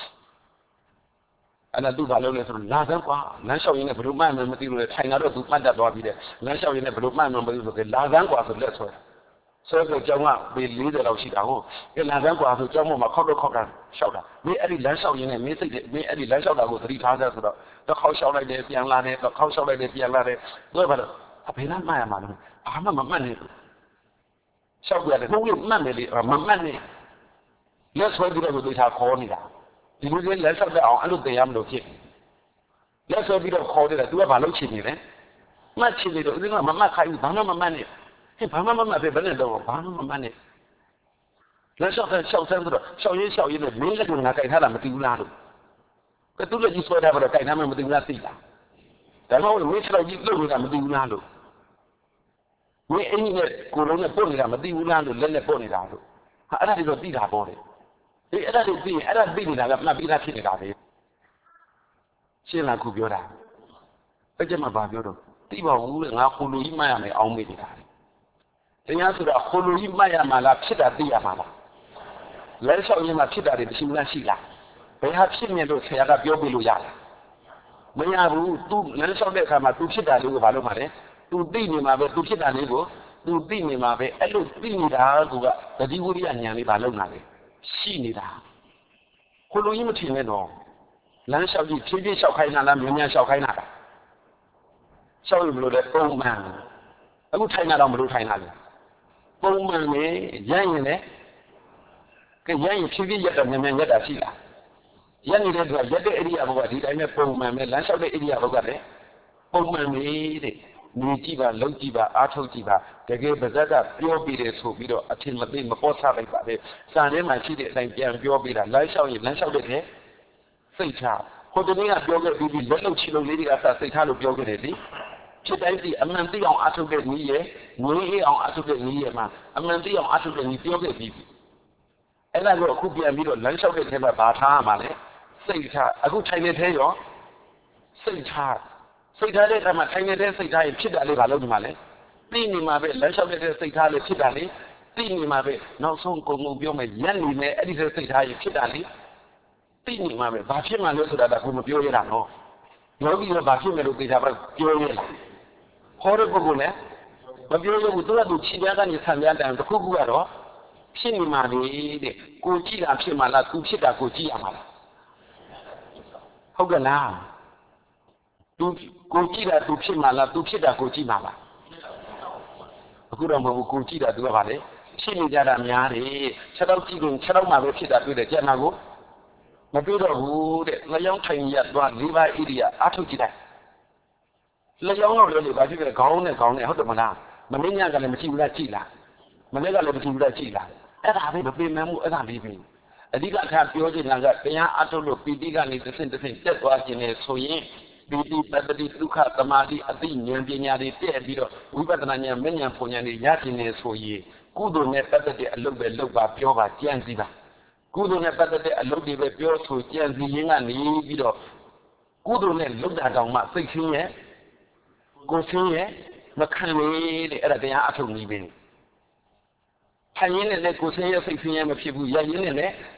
အဲ့ဒါသူ့ဘာလုပ်လဲဆိုတော့လာစမ်းကွာလမ်းလျှောက်ရင်းနဲ့ဘယ်လိုမှမသိလို့ထိုင်လာတော့သူမှတ်တတ်သွားပြီတဲ့လမ်းလျှောက်ရင်းနဲ့ဘယ်လိုမှမသိလို့ဆိုကြလာစမ်းကွာဆိုလက်ဆွဲဆွဲဆိုကြောင်းကပေ၄၀လောက်ရှိတာဟုတ်ကဲလာစမ်းကွာဆိုကြောင်းပေါ်မှာခောက်တော့ခောက်တာလျှောက်တာမင်းအဲ့ဒီလမ်းလျှောက်ရင်းနဲ့မင်းစိတ်မင်းအဲ့ဒီလမ်းလျှောက်တာကိုသတိထားကြဆိုတော့တော့ခောက်လျှောက်လိုက်တယ်ပြန်လာတယ်တော့ခောက်လျှောက်လိုက်တယ်ပြန်လာတယ်သူကဘာလို့အဖေလားမှတ်ရမှာလို့ဘာမှမမှတ်နဲ့လျှောက်ရတယ်ဟုတ်လို့မှတ်တယ်လေမမှတ်နဲ့လက်ဆွဲပြီးတော့သူထားခေါ်နေတာဒီလိုလေးလက်လျှောက်တဲ့အောင်အဲ့လိုတင်ရမလို့ဖြစ်လက်ဆွဲပြီးတော့ခေါ်တယ်သူကဘာလုပ်ချင်နေလဲမှတ်ချင်နေတော့ဒီကမမှတ်ခိုင်းဘူးဘာမှမမှတ်နဲ့ဟဲ့ဘာမှမမှတ်ပဲဘယ်နဲ့တော့ဘာမှမမှတ်နဲ့လက်လျှောက်တဲ့လျှောက်ဆန်းဆိုတော့လျှောက်ရင်းလျှောက်ရင်းနဲ့မင်းလက်ကငါကြိုက်ထားတာမသိဘူးလားလို့ကဲသူလက်ကြီးဆွဲထားတော့ကြိုက်ထားမှမသိဘူးလားသိလားဒါမှမဟုတ်မင်းချက်ကြီးလှုပ်နေတာမသိဘူးလားလို့မင်းအင်းကြီးနဲ့ကိုလုံးနဲ့ပုတ်နေတာမသိဘူးလားလို့လက်နဲ့ပုတ်နေတာလို့ဟာအဲ့ဒါတွေတော့သိတာပေါ့လေအေးအဲ့ဒါတွေသိရင်အဲ့ဒါသိနေတာကမှတ်ပြီးသားဖြစ်နေတာပဲရှင်းလားခုပြောတာအဲ့ကျမှဘာပြောတော့သိပါဘူးလေငါခိုလိုကြီးမှတ်ရမယ်အောင်းမေ့နေတာတရားဆိုတာခိုလိုကြီးမှတ်ရမှာလားဖြစ်တာသိရမှာလားလက်လျှောက်ရင်းမှာဖြစ်တာတွေမရှိဘူးလားရှိလားဘယ်ဟာဖြစ်နေလို့ဆရာကပြောပြလို့ရလားမရဘူး तू လမ်းလျှောက်တဲ့အခါမှာ तू ဖြစ်တာလေးကိုဘာလို့မှလဲ तू သိနေမှာပဲ तू ဖြစ်တာလေးကို तू သိနေမှာပဲအဲ့လိုသိနေတာကတတိဝိရိယဉာဏ်လေးဘာလုပ်လာလဲရှိနေတာခိုလိုကြီးမထင်နဲ့တော့လမ်းလျှောက်ကြည့်ဖြည်းဖြည်းလျှောက်ခိုင်းတာလားမြန်မြန်လျှောက်ခိုင်းတာလားလျှောက်ရမလို့လဲပုံမှန်အခုထိုင်တာတော့မလို့ထိုင်တာလေပုံမှန်လေရရင်လေကဲရရင်ဖြည်းဖြည်းရက်တော့မြန်မြန်ရက်တာရှိလားရက်နေတဲ့သူကရက်တဲ့ဧရိယာဘုကဒီတိုင်းနဲ့ပုံမှန်ပဲလမ်းလျှောက်တဲ့ဧရိယာဘုကလည်းပုံမှန်ပဲတဲ့နေကြည့်ပါလုံကြည့်ပါအားထုတ်ကြည့်ပါတကယ်ပါဇက်ကပြောပြီးတယ်ဆိုပြီးတော့အထင်မသိမပေါ်ချလိုက်ပါလေစာထဲမှာရှိတဲ့အတိုင်းပြန်ပြောပြီးတာလမ်းလျှောက်ရင်လမ်းလျှောက်တဲ့ထဲစိတ်ချဟိုတနေ့ကပြောခဲ့ပြီးလက်လုံချီလုံလေးတွေကစစိတ်ထားလို့ပြောခဲ့တယ်လေဖြစ်တိုင်းစီအမှန်သိအောင်အားထုတ်တဲ့နည်းရဲ့ငွေအေးအောင်အားထုတ်တဲ့နည်းရဲ့မှာအမှန်သိအောင်အားထုတ်တဲ့နည်းပြောခဲ့ပြီးအဲ့ဒါကိုအခုပြန်ပြီးတော့လမ်းလျှောက်တဲ့ထဲမှာဘာထားရမှာလဲစိတ်ထားအခုထိုင်နေတဲ့ရောစိတ်ထားစိတ်ထားတဲ့အခါမှာထိုင်နေတဲ့စိတ်ထားရင်ဖြစ်တာလေးဘာလို့ဒီမှာလဲသိနေမှာပဲလမ်းလျှောက်တဲ့စိတ်ထားလေးဖြစ်တာလေးသိနေမှာပဲနောက်ဆုံးကုန်ကုန်ပြောမယ်ရက်နေမယ်အဲ့ဒီစိတ်ထားရင်ဖြစ်တာလေးသိနေမှာပဲဘာဖြစ်မှလဲဆိုတာကကိုမပြောရတာနော်ယောဂီကဘာဖြစ်မယ်လို့သိတာပဲပြောရလားဟောတဲ့ပုဂ္ဂိုလ်လည်းမပြောရဘူးသူကသူခြေပြားကနေဆံပြားတန်တစ်ခုခုကတော့ဖြစ်နေမှာလေတဲ့ကိုကြည့်တာဖြစ်မှာလားသူဖြစ်တာကိုကြည့်ရမှာလားဟုတ်ကဲ့လားသူကိုကြည့်တာသူဖြစ်မှာလားသူဖြစ်တာကိုကြည့်မှာလားအခုတော့မဟုတ်ဘူးကိုကြည့်တာသူကဘာလဲဖြစ်နေကြတာများတယ်ခြေတော့ကြည့်ရင်ခြေတော့မှပဲဖြစ်တာတွေ့တယ်ကြက်နာကိုမတွေ့တော့ဘူးတဲ့လျောင်းထိုင်ရသွားလေးပါးဣရိယာအထုတ်ကြည့်လိုက်လျောင်းတော့လည်းဘာဖြစ်လဲခေါင်းနဲ့ခေါင်းနဲ့ဟုတ်တယ်မလားမင်းညကလည်းမကြည့်ဘူးလားကြည့်လားမနေ့ကလည်းမကြည့်ဘူးလားကြည့်လားအဲ့ဒါပဲမပင်မမှုအဲ့ဒါလေးပဲအဓိကအခါပြောချင်တာကတရားအထုတ်လို့ပီတိကနေတစ်ဆင့်တစ်ဆင့်တက်သွားခြင်းနဲ့ဆိုရင်ပီတိပတ္တိဒုက္ခသမာဓိအသိဉာဏ်ပညာတွေတက်ပြီးတော့ဝိပဿနာဉာဏ်မဉဏ်ပုံဉာဏ်တွေရခြင်းနဲ့ဆိုရင်ကုသိုလ်နဲ့ပတ်သက်တဲ့အလုပ်ပဲလုပ်ပါပြောပါကြံစည်ပါကုသိုလ်နဲ့ပတ်သက်တဲ့အလုပ်တွေပဲပြောဆိုကြံစည်ရင်းကနေပြီးတော့ကုသိုလ်နဲ့လုပ်တာတောင်မှစိတ်ဆင်းရဲကိုယ်ဆင်းရဲမခံရတဲ့အဲ့ဒါတရားအထုတ်နည်းပဲထိုင်ရင်းနဲ့လည်းကိုယ်ဆင်းရဲစိတ်ဆင်းရဲမဖြစ်ဘူးရရင်းနဲ့လည်း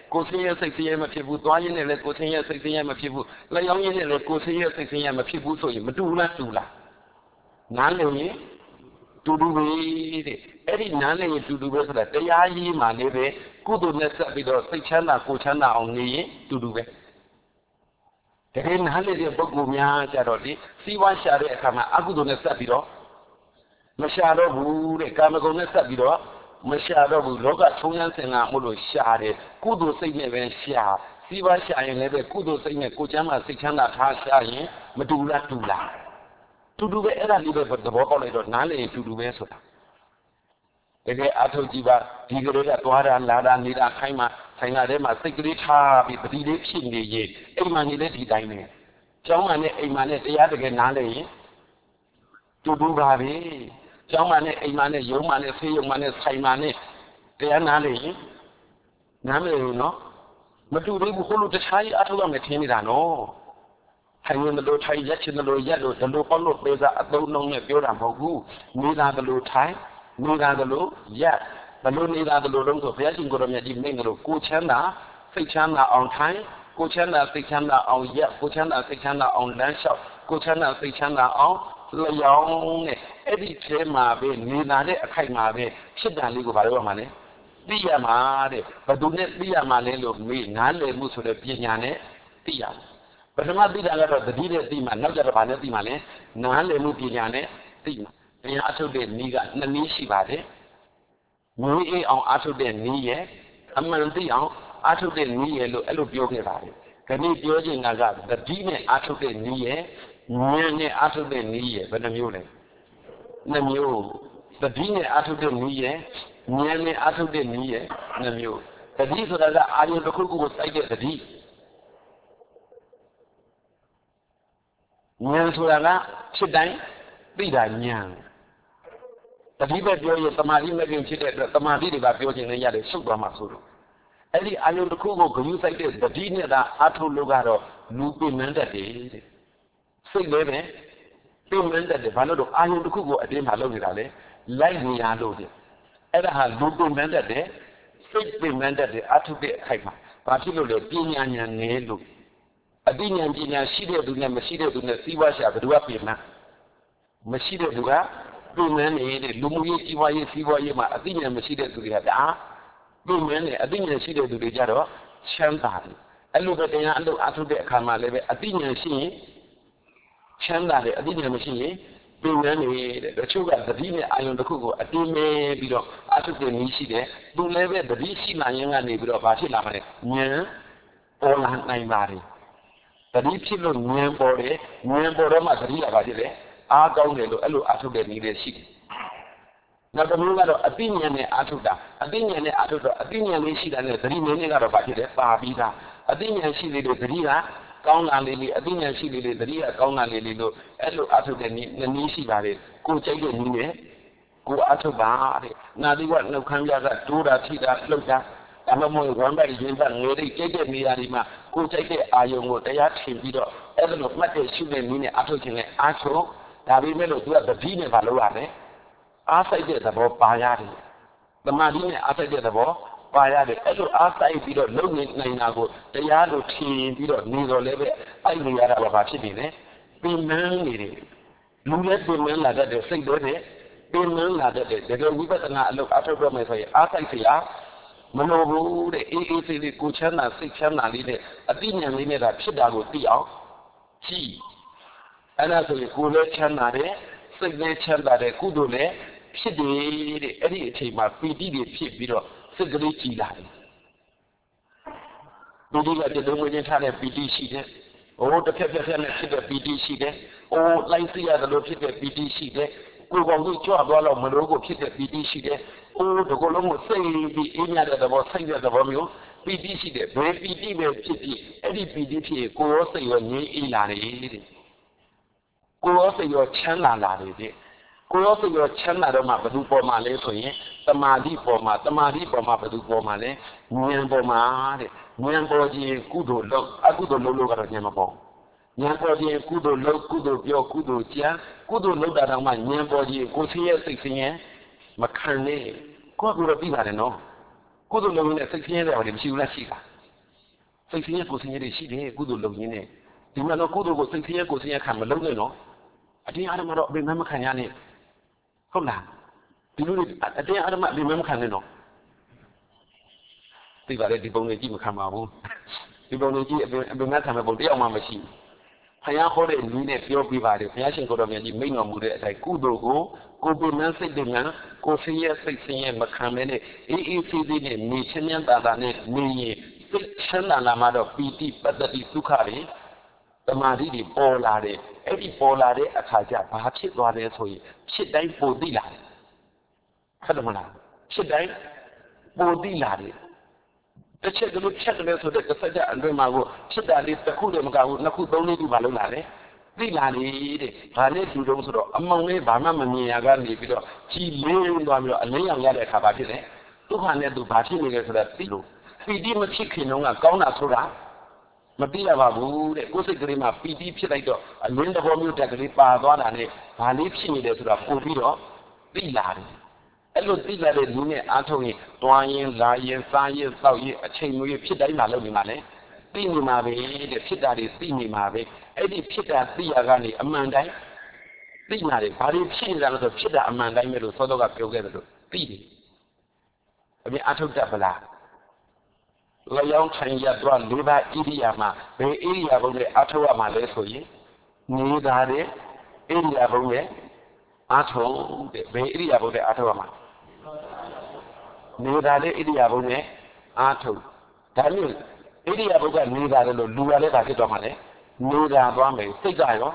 ကိုဆင်းရဲစိတ်ဆင်းရဲမဖြစ်ဘူးသွားရင်းနဲ့လည်းကိုဆင်းရဲစိတ်ဆင်းရဲမဖြစ်ဘူးလက်ရောက်ရင်းနဲ့လည်းကိုဆင်းရဲစိတ်ဆင်းရဲမဖြစ်ဘူးဆိုရင်မတူလားတူလားနားလည်ရင်တူတူပဲတဲ့အဲ့ဒီနားလည်ရင်တူတူပဲဆိုတာတရားကြီးမှလည်းပဲကုသိုလ်နဲ့ဆက်ပြီးတော့စိတ်ချမ်းသာကိုချမ်းသာအောင်နေရင်တူတူပဲတကယ်နားလည်တဲ့ပုဂ္ဂိုလ်များကြတော့ဒီစီးပွားရှာတဲ့အခါမှာအကုသိုလ်နဲ့ဆက်ပြီးတော့မရှာတော့ဘူးတဲ့ကာမဂုဏ်နဲ့ဆက်ပြီးတော့မရှာတော့ဘူးလောကထုံးရမ်းစင်ကမို့လို့ရှာတယ်ကုသိုလ်စိတ်နဲ့ပဲရှာစီးပွားရှာရင်လည်းပဲကုသိုလ်စိတ်နဲ့ကိုချမ်းသာစိတ်ချမ်းသာထားရှာရင်မတူလားတူလားတူတူပဲအဲ့ဒါလေးပဲသဘောပေါက်လိုက်တော့နားလည်ရင်တူတူပဲဆိုတာတကယ်အထုတ်ကြည့်ပါဒီကလေးကသွားတာလာတာနေတာခိုင်းမှဆိုင်လာထဲမှာစိတ်ကလေးထားပြီးပတိလေးဖြစ်နေရင်အိမ်မှာနေလည်းဒီတိုင်းပဲကျောင်းမှာနဲ့အိမ်မှာနဲ့တရားတကယ်နားလည်ရင်တူတူပါပဲကျောင်းမှာနဲ့အိမ်မှာနဲ့ရုံးမှာနဲ့ဆေးရုံမှာနဲ့ဆိုင်မှာနဲ့တရားနားလည်ရင်နားမလည်ဘူးနော်မတူသေးဘူးဟိုလိုတခြားကြီးအထုတ်ရမယ်ထင်နေတာနော်ထိုင်ရင်လို့ထိုင်ရက်ချင်လို့ရက်လို့ဒလို့ပေါ့လို့ပေးစားအသုံးနှုန်းနဲ့ပြောတာမဟုတ်ဘူးနေတာဒလို့ထိုင်နေတာဒလို့ရက်ဘလို့နေတာဒလို့လုံးဆိုဘုရားရှင်ကိုယ်တော်မြတ်ကြီးမိန့်တယ်လို့ကိုချမ်းသာစိတ်ချမ်းသာအောင်ထိုင်ကိုချမ်းသာစိတ်ချမ်းသာအောင်ရက်ကိုချမ်းသာစိတ်ချမ်းသာအောင်လမ်းလျှောက်ကိုချမ်းသာစိတ်ချမ်းသာအောင်လျောင်းနဲ့အဲ့ဒီထဲမှာပဲနေတာတဲ့အခိုက်မှာပဲဖြစ်တာလေးကိုဘာလို့ရမှာလဲသိရမှာတဲ့ဘယ်သူနဲ့သိရမှာလဲလို့မေးနားလည်မှုဆိုတဲ့ပညာနဲ့သိရမှာပထမသိတာကတော့တတိနဲ့သိမှနောက်ကြတော့ဘာနဲ့သိမှလဲနားလည်မှုပညာနဲ့သိမှာတရားအထုတ်တဲ့နည်းကနှစ်နည်းရှိပါတယ်မျိုးအေးအောင်အထုတ်တဲ့နည်းရဲ့အမှန်သိအောင်အထုတ်တဲ့နည်းရဲ့လို့အဲ့လိုပြောခဲ့ပါတယ်ခဏပြောချင်တာကတတိနဲ့အထုတ်တဲ့နည်းရဲ့ဉာဏ်နဲ့အထုတ်တဲ့နည်းရဲ့ဘယ်နှမျိုးလဲနှစ်မျိုးတတိနဲ့အထုတ်တဲ့နည်းရဲ့ဉာဏ်နဲ့အထုတ်တဲ့နည်းရဲ့နှစ်မျိုးတတိဆိုတာကအာရုံတစ်ခုခုကိုစိုက်တဲ့တတိဉာဏ်ဆိုတာကဖြစ်တိုင်းသိတာဉာဏ်တတိပဲပြောရင်တမာတိမကင်ဖြစ်တဲ့အတွက်တမာတိတွေကပြောခြင်းနဲ့ရတယ်ဆုတ်သွားမှာဆိုလို့အဲ့ဒီအာယုတစ်ခုကိုဂရုစိုက်တဲ့တတိနဲ့သာအထုတ်လို့ကတော့လူပင်မတတ်တယ်တဲ့စိတ်လည်းပဲပင်မတတ်တယ်ဘာလို့တော့အာယုတစ်ခုကိုအတင်းမှာလုပ်နေတာလေလိုက်နေရလို့တဲ့အဲ့ဒါဟာလူပင်မတတ်တယ်စိတ်ပင်မတတ်တယ်အထုတ်တဲ့အခိုက်မှာဘာဖြစ်လို့လဲပညာဉာဏ်နဲ့လို့အတိညာဉ်ပညာရှိတဲ့သူနဲ့မရှိတဲ့သူနဲ့စီးပွားရှာဘယ်သူကပြင်မှမရှိတဲ့သူကပြင်မှန်းနေတဲ့လူမှုရေးစီးပွားရေးစီးပွားရေးမှာအတိညာဉ်မရှိတဲ့သူတွေကဒါပြင်မှန်းနေအတိညာဉ်ရှိတဲ့သူတွေကြတော့ချမ်းသာတယ်အဲ့လိုပဲတရားအလုပ်အထုတ်တဲ့အခါမှာလည်းပဲအတိညာဉ်ရှိရင်ချမ်းသာတယ်အတိညာဉ်မရှိရင်ပြင်မှန်းနေတဲ့တချို့ကသတိနဲ့အာယုံတစ်ခုကိုအတင်းမဲပြီးတော့အထုတ်တဲ့နည်းရှိတယ်သူလည်းပဲသတိရှိမှရင်ကနေပြီးတော့ဘာဖြစ်လာမလဲဉာဏ်ပေါ်လာနိုင်ပါတယ်တတိဖြစ်လို့ဉာဏ်ပေါ်တယ်ဉာဏ်ပေါ်တော့မှတတိကဘာဖြစ်လဲအားကောင်းတယ်လို့အဲ့လိုအားထုတ်တဲ့နည်းလေးရှိတယ်နောက်တစ်မျိုးကတော့အသိဉာဏ်နဲ့အားထုတ်တာအသိဉာဏ်နဲ့အားထုတ်တော့အသိဉာဏ်လေးရှိတာနဲ့တတိနည်းနဲ့ကတော့ဘာဖြစ်လဲပါပြီးသားအသိဉာဏ်ရှိလေလေတတိကကောင်းလာလေလေအသိဉာဏ်ရှိလေလေတတိကကောင်းလာလေလေလို့အဲ့လိုအားထုတ်တဲ့နည်းနည်းရှိပါတယ်ကိုကြိုက်တဲ့နည်းနဲ့ကိုအားထုတ်ပါတဲ့နာတိကနှုတ်ခမ်းပြကတိုးတာထိတာလှုပ်တာအမမောဝမ်းပိုက်ရင်းကငွေရိတ်ကြိတ်တဲ့နေရာဒီမှာကိုကြိုက်တဲ့အာယုံကိုတရားထင်ပြီးတော့အဲ့ဒါလိုမှတ်တဲ့ရှုတဲ့နည်းနဲ့အားထုတ်ခြင်းနဲ့အားထုတ်ဒါပေမဲ့လို့သူကတတိနဲ့မလုပ်ရနဲ့အားစိုက်တဲ့သဘောပါရတယ်သမာဓိနဲ့အားစိုက်တဲ့သဘောပါရတယ်အဲ့လိုအားစိုက်ပြီးတော့လုံနေနိုင်တာကိုတရားလိုထင်ပြီးတော့နေတော့လည်းပဲအဲ့ဒီရတာကဘာဖြစ်နေလဲပင်မနေတယ်လူလည်းပင်မလာတတ်တယ်စိတ်လည်းပင်မလာတတ်တယ်တကယ်ဝိပဿနာအလုပ်အားထုတ်ရမယ်ဆိုရင်အားစိုက်เสียမလို့ဘူးတဲ့အေးအေးသေးလေးကိုချမ်းသာစိတ်ချမ်းသာလေးနဲ့အတိညာဉ်လေးနဲ့ဒါဖြစ်တာကိုသိအောင်ကြည့်အဲ့ဒါဆိုရင်ကိုယ်လည်းချမ်းသာတယ်စိတ်လည်းချမ်းသာတယ်ကုသိုလ်လည်းဖြစ်တယ်တဲ့အဲ့ဒီအချိန်မှာပီတိတွေဖြစ်ပြီးတော့စိတ်ကလေးကြည်လာတယ်ပီတိကတလုံးဝင်ထားတဲ့ပီတိရှိတယ်ဟိုတစ်ဖက်ဖက်ဖက်နဲ့ဖြစ်တဲ့ပီတိရှိတယ်ဟိုလိုက်စီရတယ်လို့ဖြစ်တဲ့ပီတိရှိတယ်ကိုယ်ကောင်ကြီးကြွသွားတော့မလို့ကိုဖြစ်တဲ့ပီတိရှိတယ်။အိုးဒီကုလုံးကိုစိတ်ပြီးအေးမြတဲ့သဘောစိတ်တဲ့သဘောမျိုးပီတိရှိတယ်။ဘယ်ပီတိပဲဖြစ်ဖြစ်အဲ့ဒီပီတိဖြစ်ကိုယ်ရောစိတ်ရောငြိမ်းအေးလာတယ်တဲ့။ကိုယ်ရောစိတ်ရောချမ်းသာလာတယ်တဲ့။ကိုယ်ရောစိတ်ရောချမ်းသာတော့မှဘယ်သူပေါ်မှာလဲဆိုရင်တမာတိပေါ်မှာတမာတိပေါ်မှာဘယ်သူပေါ်မှာလဲဉာဏ်ပေါ်မှာတဲ့။ဉာဏ်ပေါ်ခြင်းကုသိုလ်လုပ်အကုသိုလ်လုပ်လို့ကတော့ဉာဏ်မပေါ်ဉာဏ်ပေါ်ခြင်းကုသိုလ်လုပ်ကုသိုလ်ပြောကုသိုလ်ကြံကုသိုလ်လုပ်တာတော့မှဉာဏ်ပေါ်ခြင်းကိုယ်ဆင်းရဲစိတ်ဆင်းရဲမခံနဲ့ကိုယ့်ကိုယ်တော့ပြီးပါတယ်နော်ကုသိုလ်လုပ်နေတဲ့စိတ်ဆင်းရဲတယ်ဘာလို့မရှိဘူးလားရှိတာစိတ်ဆင်းရဲကိုယ်ဆင်းရဲတွေရှိတယ်ကုသိုလ်လုပ်ရင်းနဲ့ဒီမှာတော့ကုသိုလ်ကိုစိတ်ဆင်းရဲကိုယ်ဆင်းရဲခံမလုပ်နဲ့နော်အတင်းအဓမ္မတော့အပင်မမခံရနဲ့ဟုတ်လားဒီလိုအတင်းအဓမ္မအပင်မမခံနဲ့နော်သိပါတယ်ဒီပုံလေးကြည့်မခံပါဘူးဒီပုံလေးကြည့်အပင်အပင်မခံမဲ့ပုံတယောက်မှမရှိဘူးဘုရားဟောတဲ့နည်းနဲ့ပြောပြပါတယ်ဘုရားရှင်ကိုတော်မြတ်ကြီးမိန့်တော်မူတဲ့အတိုင်းကုသိုလ်ကိုကိုယ်ပင်မစိတ်ပင်မကိုယ်ဆင်းရဲစိတ်ဆင်းရဲမခံမဲနဲ့အေးအေးဆေးဆေးနဲ့နေချင်းမြတ်တာတာနဲ့နေရင်စိတ်ချမ်းသာလာမှတော့ပီတိပတ္တိဒုက္ခတွေတမာတိတွေပေါ်လာတယ်အဲ့ဒီပေါ်လာတဲ့အခါကျဘာဖြစ်သွားလဲဆိုရင်ဖြစ်တိုင်းပိုသိလာတယ်ဟုတ်တယ်မလားဖြစ်တိုင်းပိုသိလာတယ်တစ်ချက်ကလေးချက်ကလေးဆိုတဲ့တစ်စက်ကြအတွင်းမှာကိုဖြစ်တာလေးတစ်ခုတည်းမကဘူးနှစ်ခုသုံးလေးခုပါလို့လာတယ်သိလာလေတဲ့ဘာနဲ့ဒီတုံးဆိုတော့အမောင်လေးဘာမှမမြင်ရကနေပြီးတော့ကြီးလေးသွားပြီးတော့အလင်းရောင်ရတဲ့အခါဘာဖြစ်လဲဒုက္ခနဲ့သူဘာဖြစ်နေလဲဆိုတာသိလို့ပီတိမဖြစ်ခင်တုန်းကကောင်းတာဆိုတာမသိရပါဘူးတဲ့ကိုယ်စိတ်ကလေးမှာပီတိဖြစ်လိုက်တော့အလင်းသဘောမျိုးတက်ကလေးပါသွားတာနဲ့ဘာလေးဖြစ်နေတယ်ဆိုတာပို့ပြီးတော့သိလာတယ်အဲ့လိုသိလာတဲ့လူနဲ့အားထုတ်ရင်တွားရင်လာရင်စားရင်စောက်ရင်အချိန်မျိုးဖြစ်တိုင်းလာလို့ဒီမှာလေသိနေမှာပဲတဲ့ဖြစ်တာတွေသိနေမှာပဲအဲ့ဒီဖြစ်တာသိရကနေအမှန်တိုင်းသိလာတယ်ဘာတွေဖြစ်နေတာလဲဆိုဖြစ်တာအမှန်တိုင်းပဲလို့သောတော်ကပြောခဲ့တယ်လို့သိတယ်အပြင်အားထုတ်တတ်ပလားလျောင်းထိုင်ရတော့လေးပါးဣရိယာမှာဘယ်ဣရိယာပုနဲ့အားထုတ်ရမှာလဲဆိုရင်နေတာတဲ့ဣရိယာပုနဲ့အားထုတ်တဲ့ဘယ်ဣရိယာပုနဲ့အားထုတ်ရမှာနေတာတဲ့ဣရိယာပုနဲ့အားထုတ်ဒါမျိုးဣရိယာပုကနေတာတယ်လို့လူရလည်းဒါဖြစ်သွားမှာလေနေတာသွားမယ်စိတ်ကရော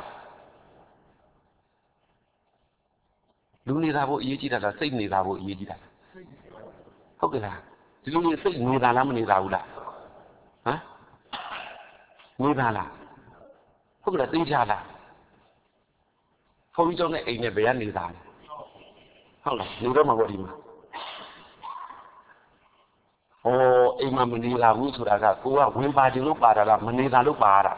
လူနေတာဖို့အရေးကြီးတာလားစိတ်နေတာဖို့အရေးကြီးတာဟုတ်ကဲ့လားဒီလိုမျိုးစိတ်နေတာလားမနေတာဘူးလားဟမ်နေတာလားဟုတ်ကဲ့သိကြလားဘုန်းကြီးကျောင်းနဲ့အိမ်နဲ့ဘယ်ကနေနေတာလဲဟုတ်လားနေတော့မှာပေါ့ဒီမှာဩအိမ်မှာမနေတာဘူးဆိုတာကကိုကဝင်ပါခြင်းလို့ပါတာလားမနေတာလို့ပါတာ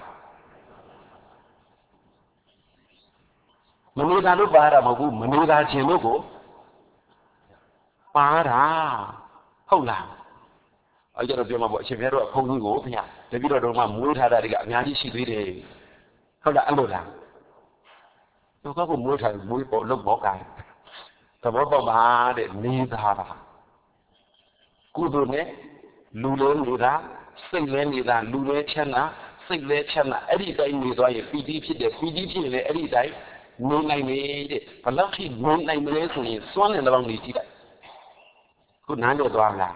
မနေတာလို့ပါတာမဟုတ်ဘူးမနေတာခြင်းလို့ကိုပါတာဟုတ်လားအဲ့ကြတော့ပြောမှာပေါ့အရှင်ဘုရားတို့ကဘုန်းကြီးကိုဘုရားတပည့်တော်တို့မှမွေးထားတာတွေကအများကြီးရှိသေးတယ်ဟုတ်လားအဲ့လိုလားသူကကိုမွေးထားမွေးပေါ်လုပ်ပေါ်ကသဘောပေါက်ပါတဲ့နေတာပါကုသိုလ်နဲ့လူလည်းနေတာစိတ်လည်းနေတာလူလည်းချမ်းသာစိတ်လည်းချမ်းသာအဲ့ဒီတိုင်းနေသွားရင်ပီတိဖြစ်တယ်ပီတိဖြစ်ရင်လည်းအဲ့ဒီတိုင်းနေနိုင်လေတဲ့ဘယ်လောက်ထိနေနိုင်မလဲဆိုရင်စွန့်နေတဲ့လောက်နေကြည့်လိုက်ခုနားလည်သွားလား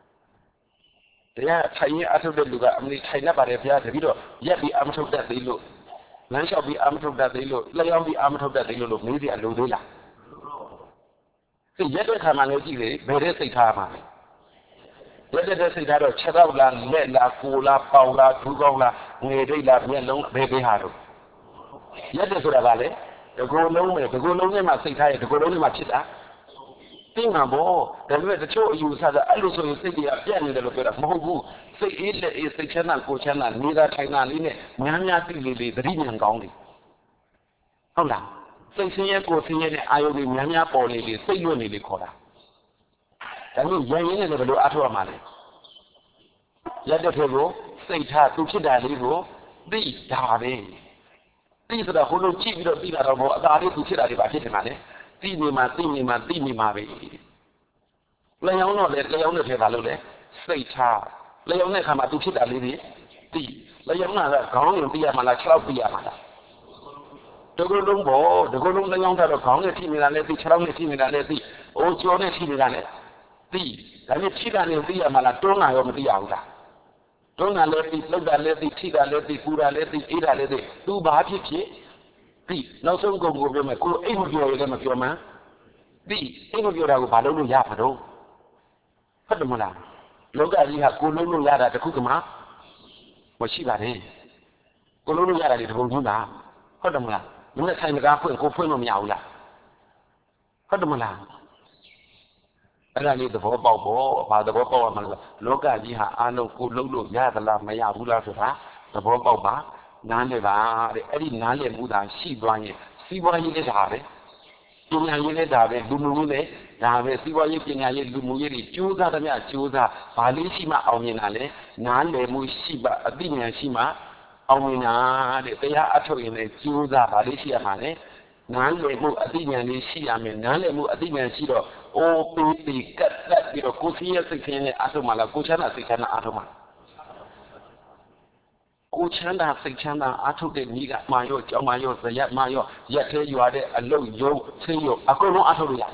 တရားထိုင်ရအထုတ်တဲ့လူကအမလီထိုင်နေပါတယ်ဘုရားတပည့်တော့ရက်ပြီးအမထုတ်တတ်သေးလို့လမ်းလျှောက်ပြီးအမထုတ်တတ်သေးလို့လျှောက်ပြီးအမထုတ်တတ်သေးလို့လို့မေးကြအလိုသေးလားစိတ်ရက်တဲ့ခါမှလည်းကြည့်လေဘယ်တဲ့စိတ်ထားမှာရက်တဲ့စိတ်ထားတော့ချက်တော့လားလက်လားကိုလားပေါင်လားဒူးကောင်းလားငယ်ဒိတ်လားမျက်လုံးဘယ်ပေးဟာတော့ရက်တဲ့ဆိုတာကလေဒီကိုယ်လုံးနဲ့ဒီကိုယ်လုံးနဲ့မှစိတ်ထားရဒီကိုယ်လုံးနဲ့မှဖြစ်တာသိမှာပေါ့ဒါပေမဲ့တချို့အယူဆတာအဲ့လိုဆိုရင်စိတ်ကြီးကပြတ်နေတယ်လို့ပြောတာမဟုတ်ဘူးစိတ်အေးလက်အေးစိတ်ချမ်းသာကိုချမ်းသာနေတာထိုင်တာလေးနဲ့များများသိလေးလေးသတိဉာဏ်ကောင်းတယ်ဟုတ်လားစိတ်ဆင်းရဲကိုဆင်းရဲတဲ့အာယုန်တွေများများပေါ်နေလေစိတ်လွတ်နေလေခေါ်တာဒါမျိုးရရင်လည်းဘယ်လိုအထောက်အမှာလဲရက်တဲ့ထဲကိုစိတ်ထားသူဖြစ်တာလေးကိုသိတာပဲသိဆိုတာဟိုလိုကြည့်ပြီးတော့သိတာတော့မဟုတ်အသာလေးသူဖြစ်တာတွေပါဖြစ်နေမှာလေသိနေမှာသိနေမှာသိနေမှာပဲလျောင်းတော့လေလျောင်းတဲ့ထဲပါလို့လေစိတ်ထားလျောင်းတဲ့ခါမှာသူဖြစ်တာလေးတွေသိလျောင်းတာကခေါင်းရင်သိရမှာလားခြေထောက်သိရမှာလားတကူလုံးပေါ့တကူလုံးလျောင်းတာတော့ခေါင်းနဲ့ထိနေတာလည်းသိခြေထောက်နဲ့ထိနေတာလည်းသိအိုးကြောနဲ့ထိနေတာလည်းသိဒါနဲ့ထိတာနဲ့သိရမှာလားတွန်းတာရောမသိရဘူးလားတွန်းတာလည်းသိလှုပ်တာလည်းသိထိတာလည်းသိပူတာလည်းသိအေးတာလည်းသိသူဘာဖြစ်ဖြစ်သိနောက်ဆုံးကုန်ကိုပြောမယ်ကိုအိမ်မပြောရလည်းမပြောမှန်းသိအိမ်မပြောတာကိုဘာလုပ်လို့ရမှာတော့ဟုတ်တယ်မလားလောကကြီးဟာကိုလုံးလို့ရတာတခုကမှမရှိပါနဲ့ကိုလုံးလို့ရတာဒီတပုံကြီးလားဟုတ်တယ်မလားမင်းနဲ့ဆိုင်တကားဖွင့်ကိုဖွင့်လို့မရဘူးလားဟုတ်တယ်မလားအဲ့ဒါလေးသဘောပေါက်ဖို့ဘာသဘောပေါက်ရမှာလဲလောကကြီးဟာအားလုံးကိုလုံးလို့ရသလားမရဘူးလားဆိုတာသဘောပေါက်ပါနားလည်ပါတဲ့အဲ့ဒီနားလည်မှုသာရှိသွားရင်စီးပွားရေးလည်းဒါပဲပညာရေးလည်းဒါပဲလူမှုရေးလည်းဒါပဲစီးပွားရေးပညာရေးလူမှုရေးတွေကြိုးစားသမျှကြိုးစားဘာလေးရှိမှအောင်မြင်တာလဲနားလည်မှုရှိမှအသိဉာဏ်ရှိမှအောင်မြင်တာတဲ့တရားအထုတ်ရင်လည်းကြိုးစားဘာလေးရှိရမှာလဲနားလည်မှုအသိဉာဏ်လေးရှိရမယ်နားလည်မှုအသိဉာဏ်ရှိတော့အိုးပေးပြီးကတ်တက်ပြီးတော့ကိုယ်စီးရဲ့စိတ်ဆင်းရဲအထုတ်မှလားကိုချမ်းသာစိတ်ချမ်းသာအထုတ်မှကိုချမ်းသာစိတ်ချမ်းသာအထုတ်တဲ့ဤကမာရောကြောင်းမာရောဇယမာရောရက်သေးရွာတဲ့အလုတ်ယုံဆင်းရောအကုန်လုံးအထုတ်လို့ရတယ်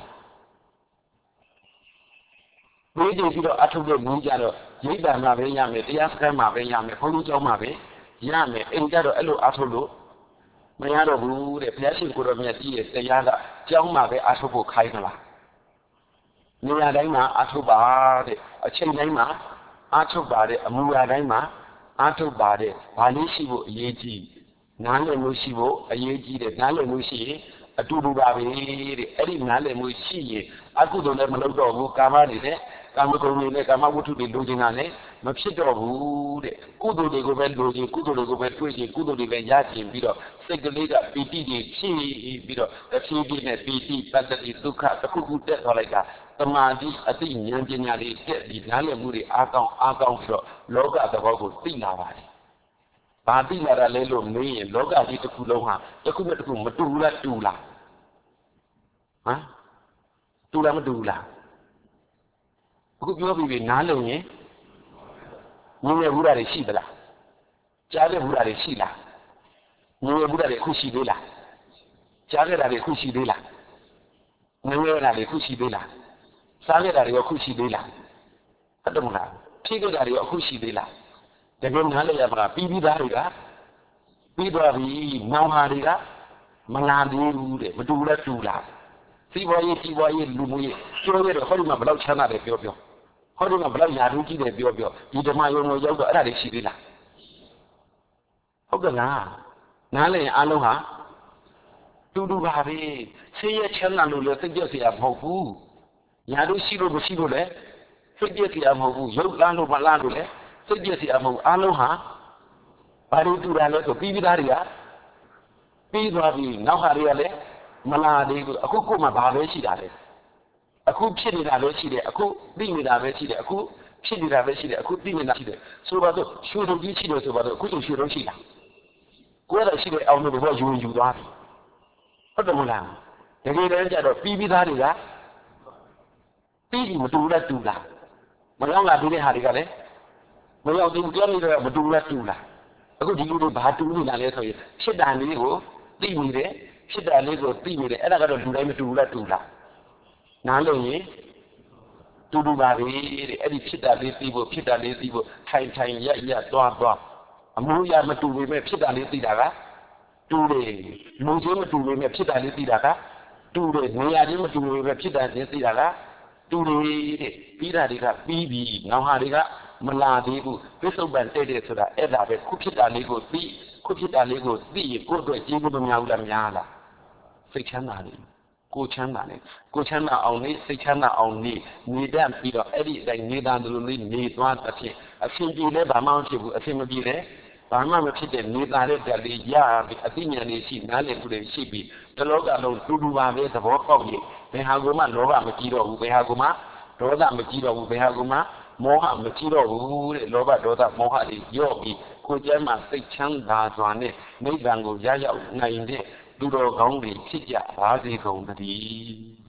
ဘိဓိပြီးတော့အထုတ်တဲ့ဤကြတော့ရိပ်တံမှာပဲရမယ်တရားစခန်းမှာပဲရမယ်ဘုန်းကြီးကျောင်းမှာပဲရမယ်အိမ်ကြတော့အဲ့လိုအထုတ်လို့မရတော့ဘူးတဲ့ဘုရားရှင်ကိုယ်တော်မြတ်ကြီးရဲ့တရားကကျောင်းမှာပဲအထုတ်ဖို့ခိုင်းသလားနေရာတိုင်းမှာအထုတ်ပါတဲ့အချိန်တိုင်းမှာအထုတ်ပါတဲ့အမူအရာတိုင်းမှာအထုတ်ပါတဲ့ဘာလို့ရှိဖို့အရေးကြီးနားလည်မှုရှိဖို့အရေးကြီးတယ်နားလည်မှုရှိရင်အတူတူပါပဲတဲ့အဲ့ဒီနားလည်မှုရှိရင်အကုသိုလ်လည်းမလုပ်တော့ဘူးကာမနေတဲ့ကာမဂုဏ်တွေနဲ့ကာမဝတ္ထုတွေလိုချင်တာလည်းမဖြစ်တော့ဘူးတဲ့ကုသိုလ်တွေကိုပဲလိုချင်ကုသိုလ်တွေကိုပဲတွေ့ချင်ကုသိုလ်တွေပဲရချင်ပြီးတော့စိတ်ကလေးကပီတိတွေဖြစ်ပြီးတော့တဖြည်းဖြည်းနဲ့ပီတိပတ္တိဒုက္ခတစ်ခုခုတက်သွားလိုက်တာသမာဓိအသိဉာဏ်ပညာတွေတက်ပြီးနားလည်မှုတွေအားကောင်းအားကောင်းပြီးတော့လောကသဘောကိုသိလာပါတယ်။ဘာသိလာတာလဲလို့မေးရင်လောကကြီးတစ်ခုလုံးဟာတစ်ခုနဲ့တစ်ခုမတူဘူးလားတူလားဟမ်တူလားမတူဘူးလားအခုပြောပြီးပြီနားလုံရင်ငြင်းရဘူးတာတွေရှိသလားကြားရဘူးတာတွေရှိလားငြင်းရဘူးတာတွေအခုရှိသေးလားကြားရတာတွေအခုရှိသေးလားငြင်းရတာတွေအခုရှိသေးလားစားရတာတွေအခုရှိသေးလားဟုတ်တယ်မလားဖြည့်ကြတာတွေအခုရှိသေးလားတကယ်နားလည်ရမှာပြီးပြီးသားတွေကပြီးသွားပြီမောင်ဟာတွေကမလာသေးဘူးတဲ့မတူလဲတူလားစီးပွားရေးစီးပွားရေးလူမှုရေးပြောရတော့ဟောဒီမှာဘယ်လောက်ချမ်းသာတယ်ပြောပြောဟောဒီမှာဘယ်လောက်ညာထူးကြီးတယ်ပြောပြောဒီဓမ္မယုံကိုရောက်တော့အဲ့ဒါတွေရှိသေးလားဟုတ်ကဲ့လားနားလည်ရင်အလုံးဟာတူတူပါပဲဆေးရချမ်းသာလို့လည်းသိကြเสียမဟုတ်ဘူးညာထူးရှိလို့မရှိလို့လည်းသိကြเสียမဟုတ်ဘူးရုပ်လားလို့မလားလို့လည်းသိကြเสียမဟုတ်အလုံးဟာဘာလို့တူတာလဲဆိုပြီးပြီးသားတွေကပြီးသွားပြီနောက်ဟာတွေကလည်းမလာသေးဘူးအခုကိုမှဘာပဲရှိတာလဲအခုဖြစ်နေတာပဲရှိတယ်အခုသိနေတာပဲရှိတယ်အခုဖြစ်နေတာပဲရှိတယ်အခုသိနေတာရှိတယ်ဆိုပါတော့ရွှေတုံကြီးရှိတယ်ဆိုပါတော့အခုရွှေတုံရှိလားကိုယ်ရရှိတဲ့အောင်လို့ဘောယူယူသွားပြီဟုတ်တယ်မလားတကယ်တမ်းကျတော့ပြီးပြီးသားတွေကပြီးပြီမတူလားတူလားမရောက်လာပြီးတဲ့ဟာတွေကလည်းမရောက်သေးဘူးကြောက်နေတော့မတူလားတူလားအခုဒီလိုတွေဘာတူနေတာလဲဆိုရင်ဖြစ်တာလေးကိုသိနေတယ်ဖြစ်တာလေးကိုသိနေတယ်အဲ့ဒါကတော့လူတိုင်းမတူဘူးလားတူလားနားလို့ရင်တူတူပါပဲတဲ့အဲ့ဒီဖြစ်တာလေးသိဖို့ဖြစ်တာလေးသိဖို့ထိုင်ထိုင်ရရသွားသွားအမှုရမတူပေမဲ့ဖြစ်တာလေးသိတာကတူတယ်လူချင်းမတူပေမဲ့ဖြစ်တာလေးသိတာကတူတယ်နေရာချင်းမတူပေမဲ့ဖြစ်တာချင်းသိတာကတူတယ်တဲ့ပြီးတာတွေကပြီးပြီနောက်ဟာတွေကမလာသေးဘူးပြစ္ဆုတ်ပံတဲ့တဲ့ဆိုတာအဲ့ဒါပဲခုဖြစ်တာလေးကိုသိခုဖြစ်တာလေးကိုသိရင်ကိုယ့်အတွက်ကျေးဇူးမများဘူးလားများလားစိတ်ချမ်းသာတယ်ကိုချမ်းသာတယ်ကိုချမ်းသာအောင်နေစိတ်ချမ်းသာအောင်နေနေတတ်ပြီးတော့အဲ့ဒီအတိုင်းနေတာလိုလေးနေသွားတဲ့အဖြစ်အရှင်ပြေလဲဘာမှမဖြစ်ဘူးအရှင်မပြေလဲဘာမှမဖြစ်တဲ့နေတာတဲ့တည်းရပြီးအသိဉာဏ်လေးရှိနားလည်မှုတွေရှိပြီးတလောကလုံးတူတူပါပဲသဘောပေါက်ရင်ဘယ်ဟာကိုမှလောဘမကြီးတော့ဘူးဘယ်ဟာကိုမှဒေါသမကြီးတော့ဘူးဘယ်ဟာကိုမှမောဟမကြီးတော့ဘူးတဲ့လောဘဒေါသမောဟတွေညော့ပြီးကိုယ်ကျမ်းမှာစိတ်ချမ်းသာစွာနဲ့နိဗ္ဗာန်ကိုရရောက်နိုင်တဲ့သူတော်ကောင်းတွေဖြစ်ကြပါစေကုန်သတည်း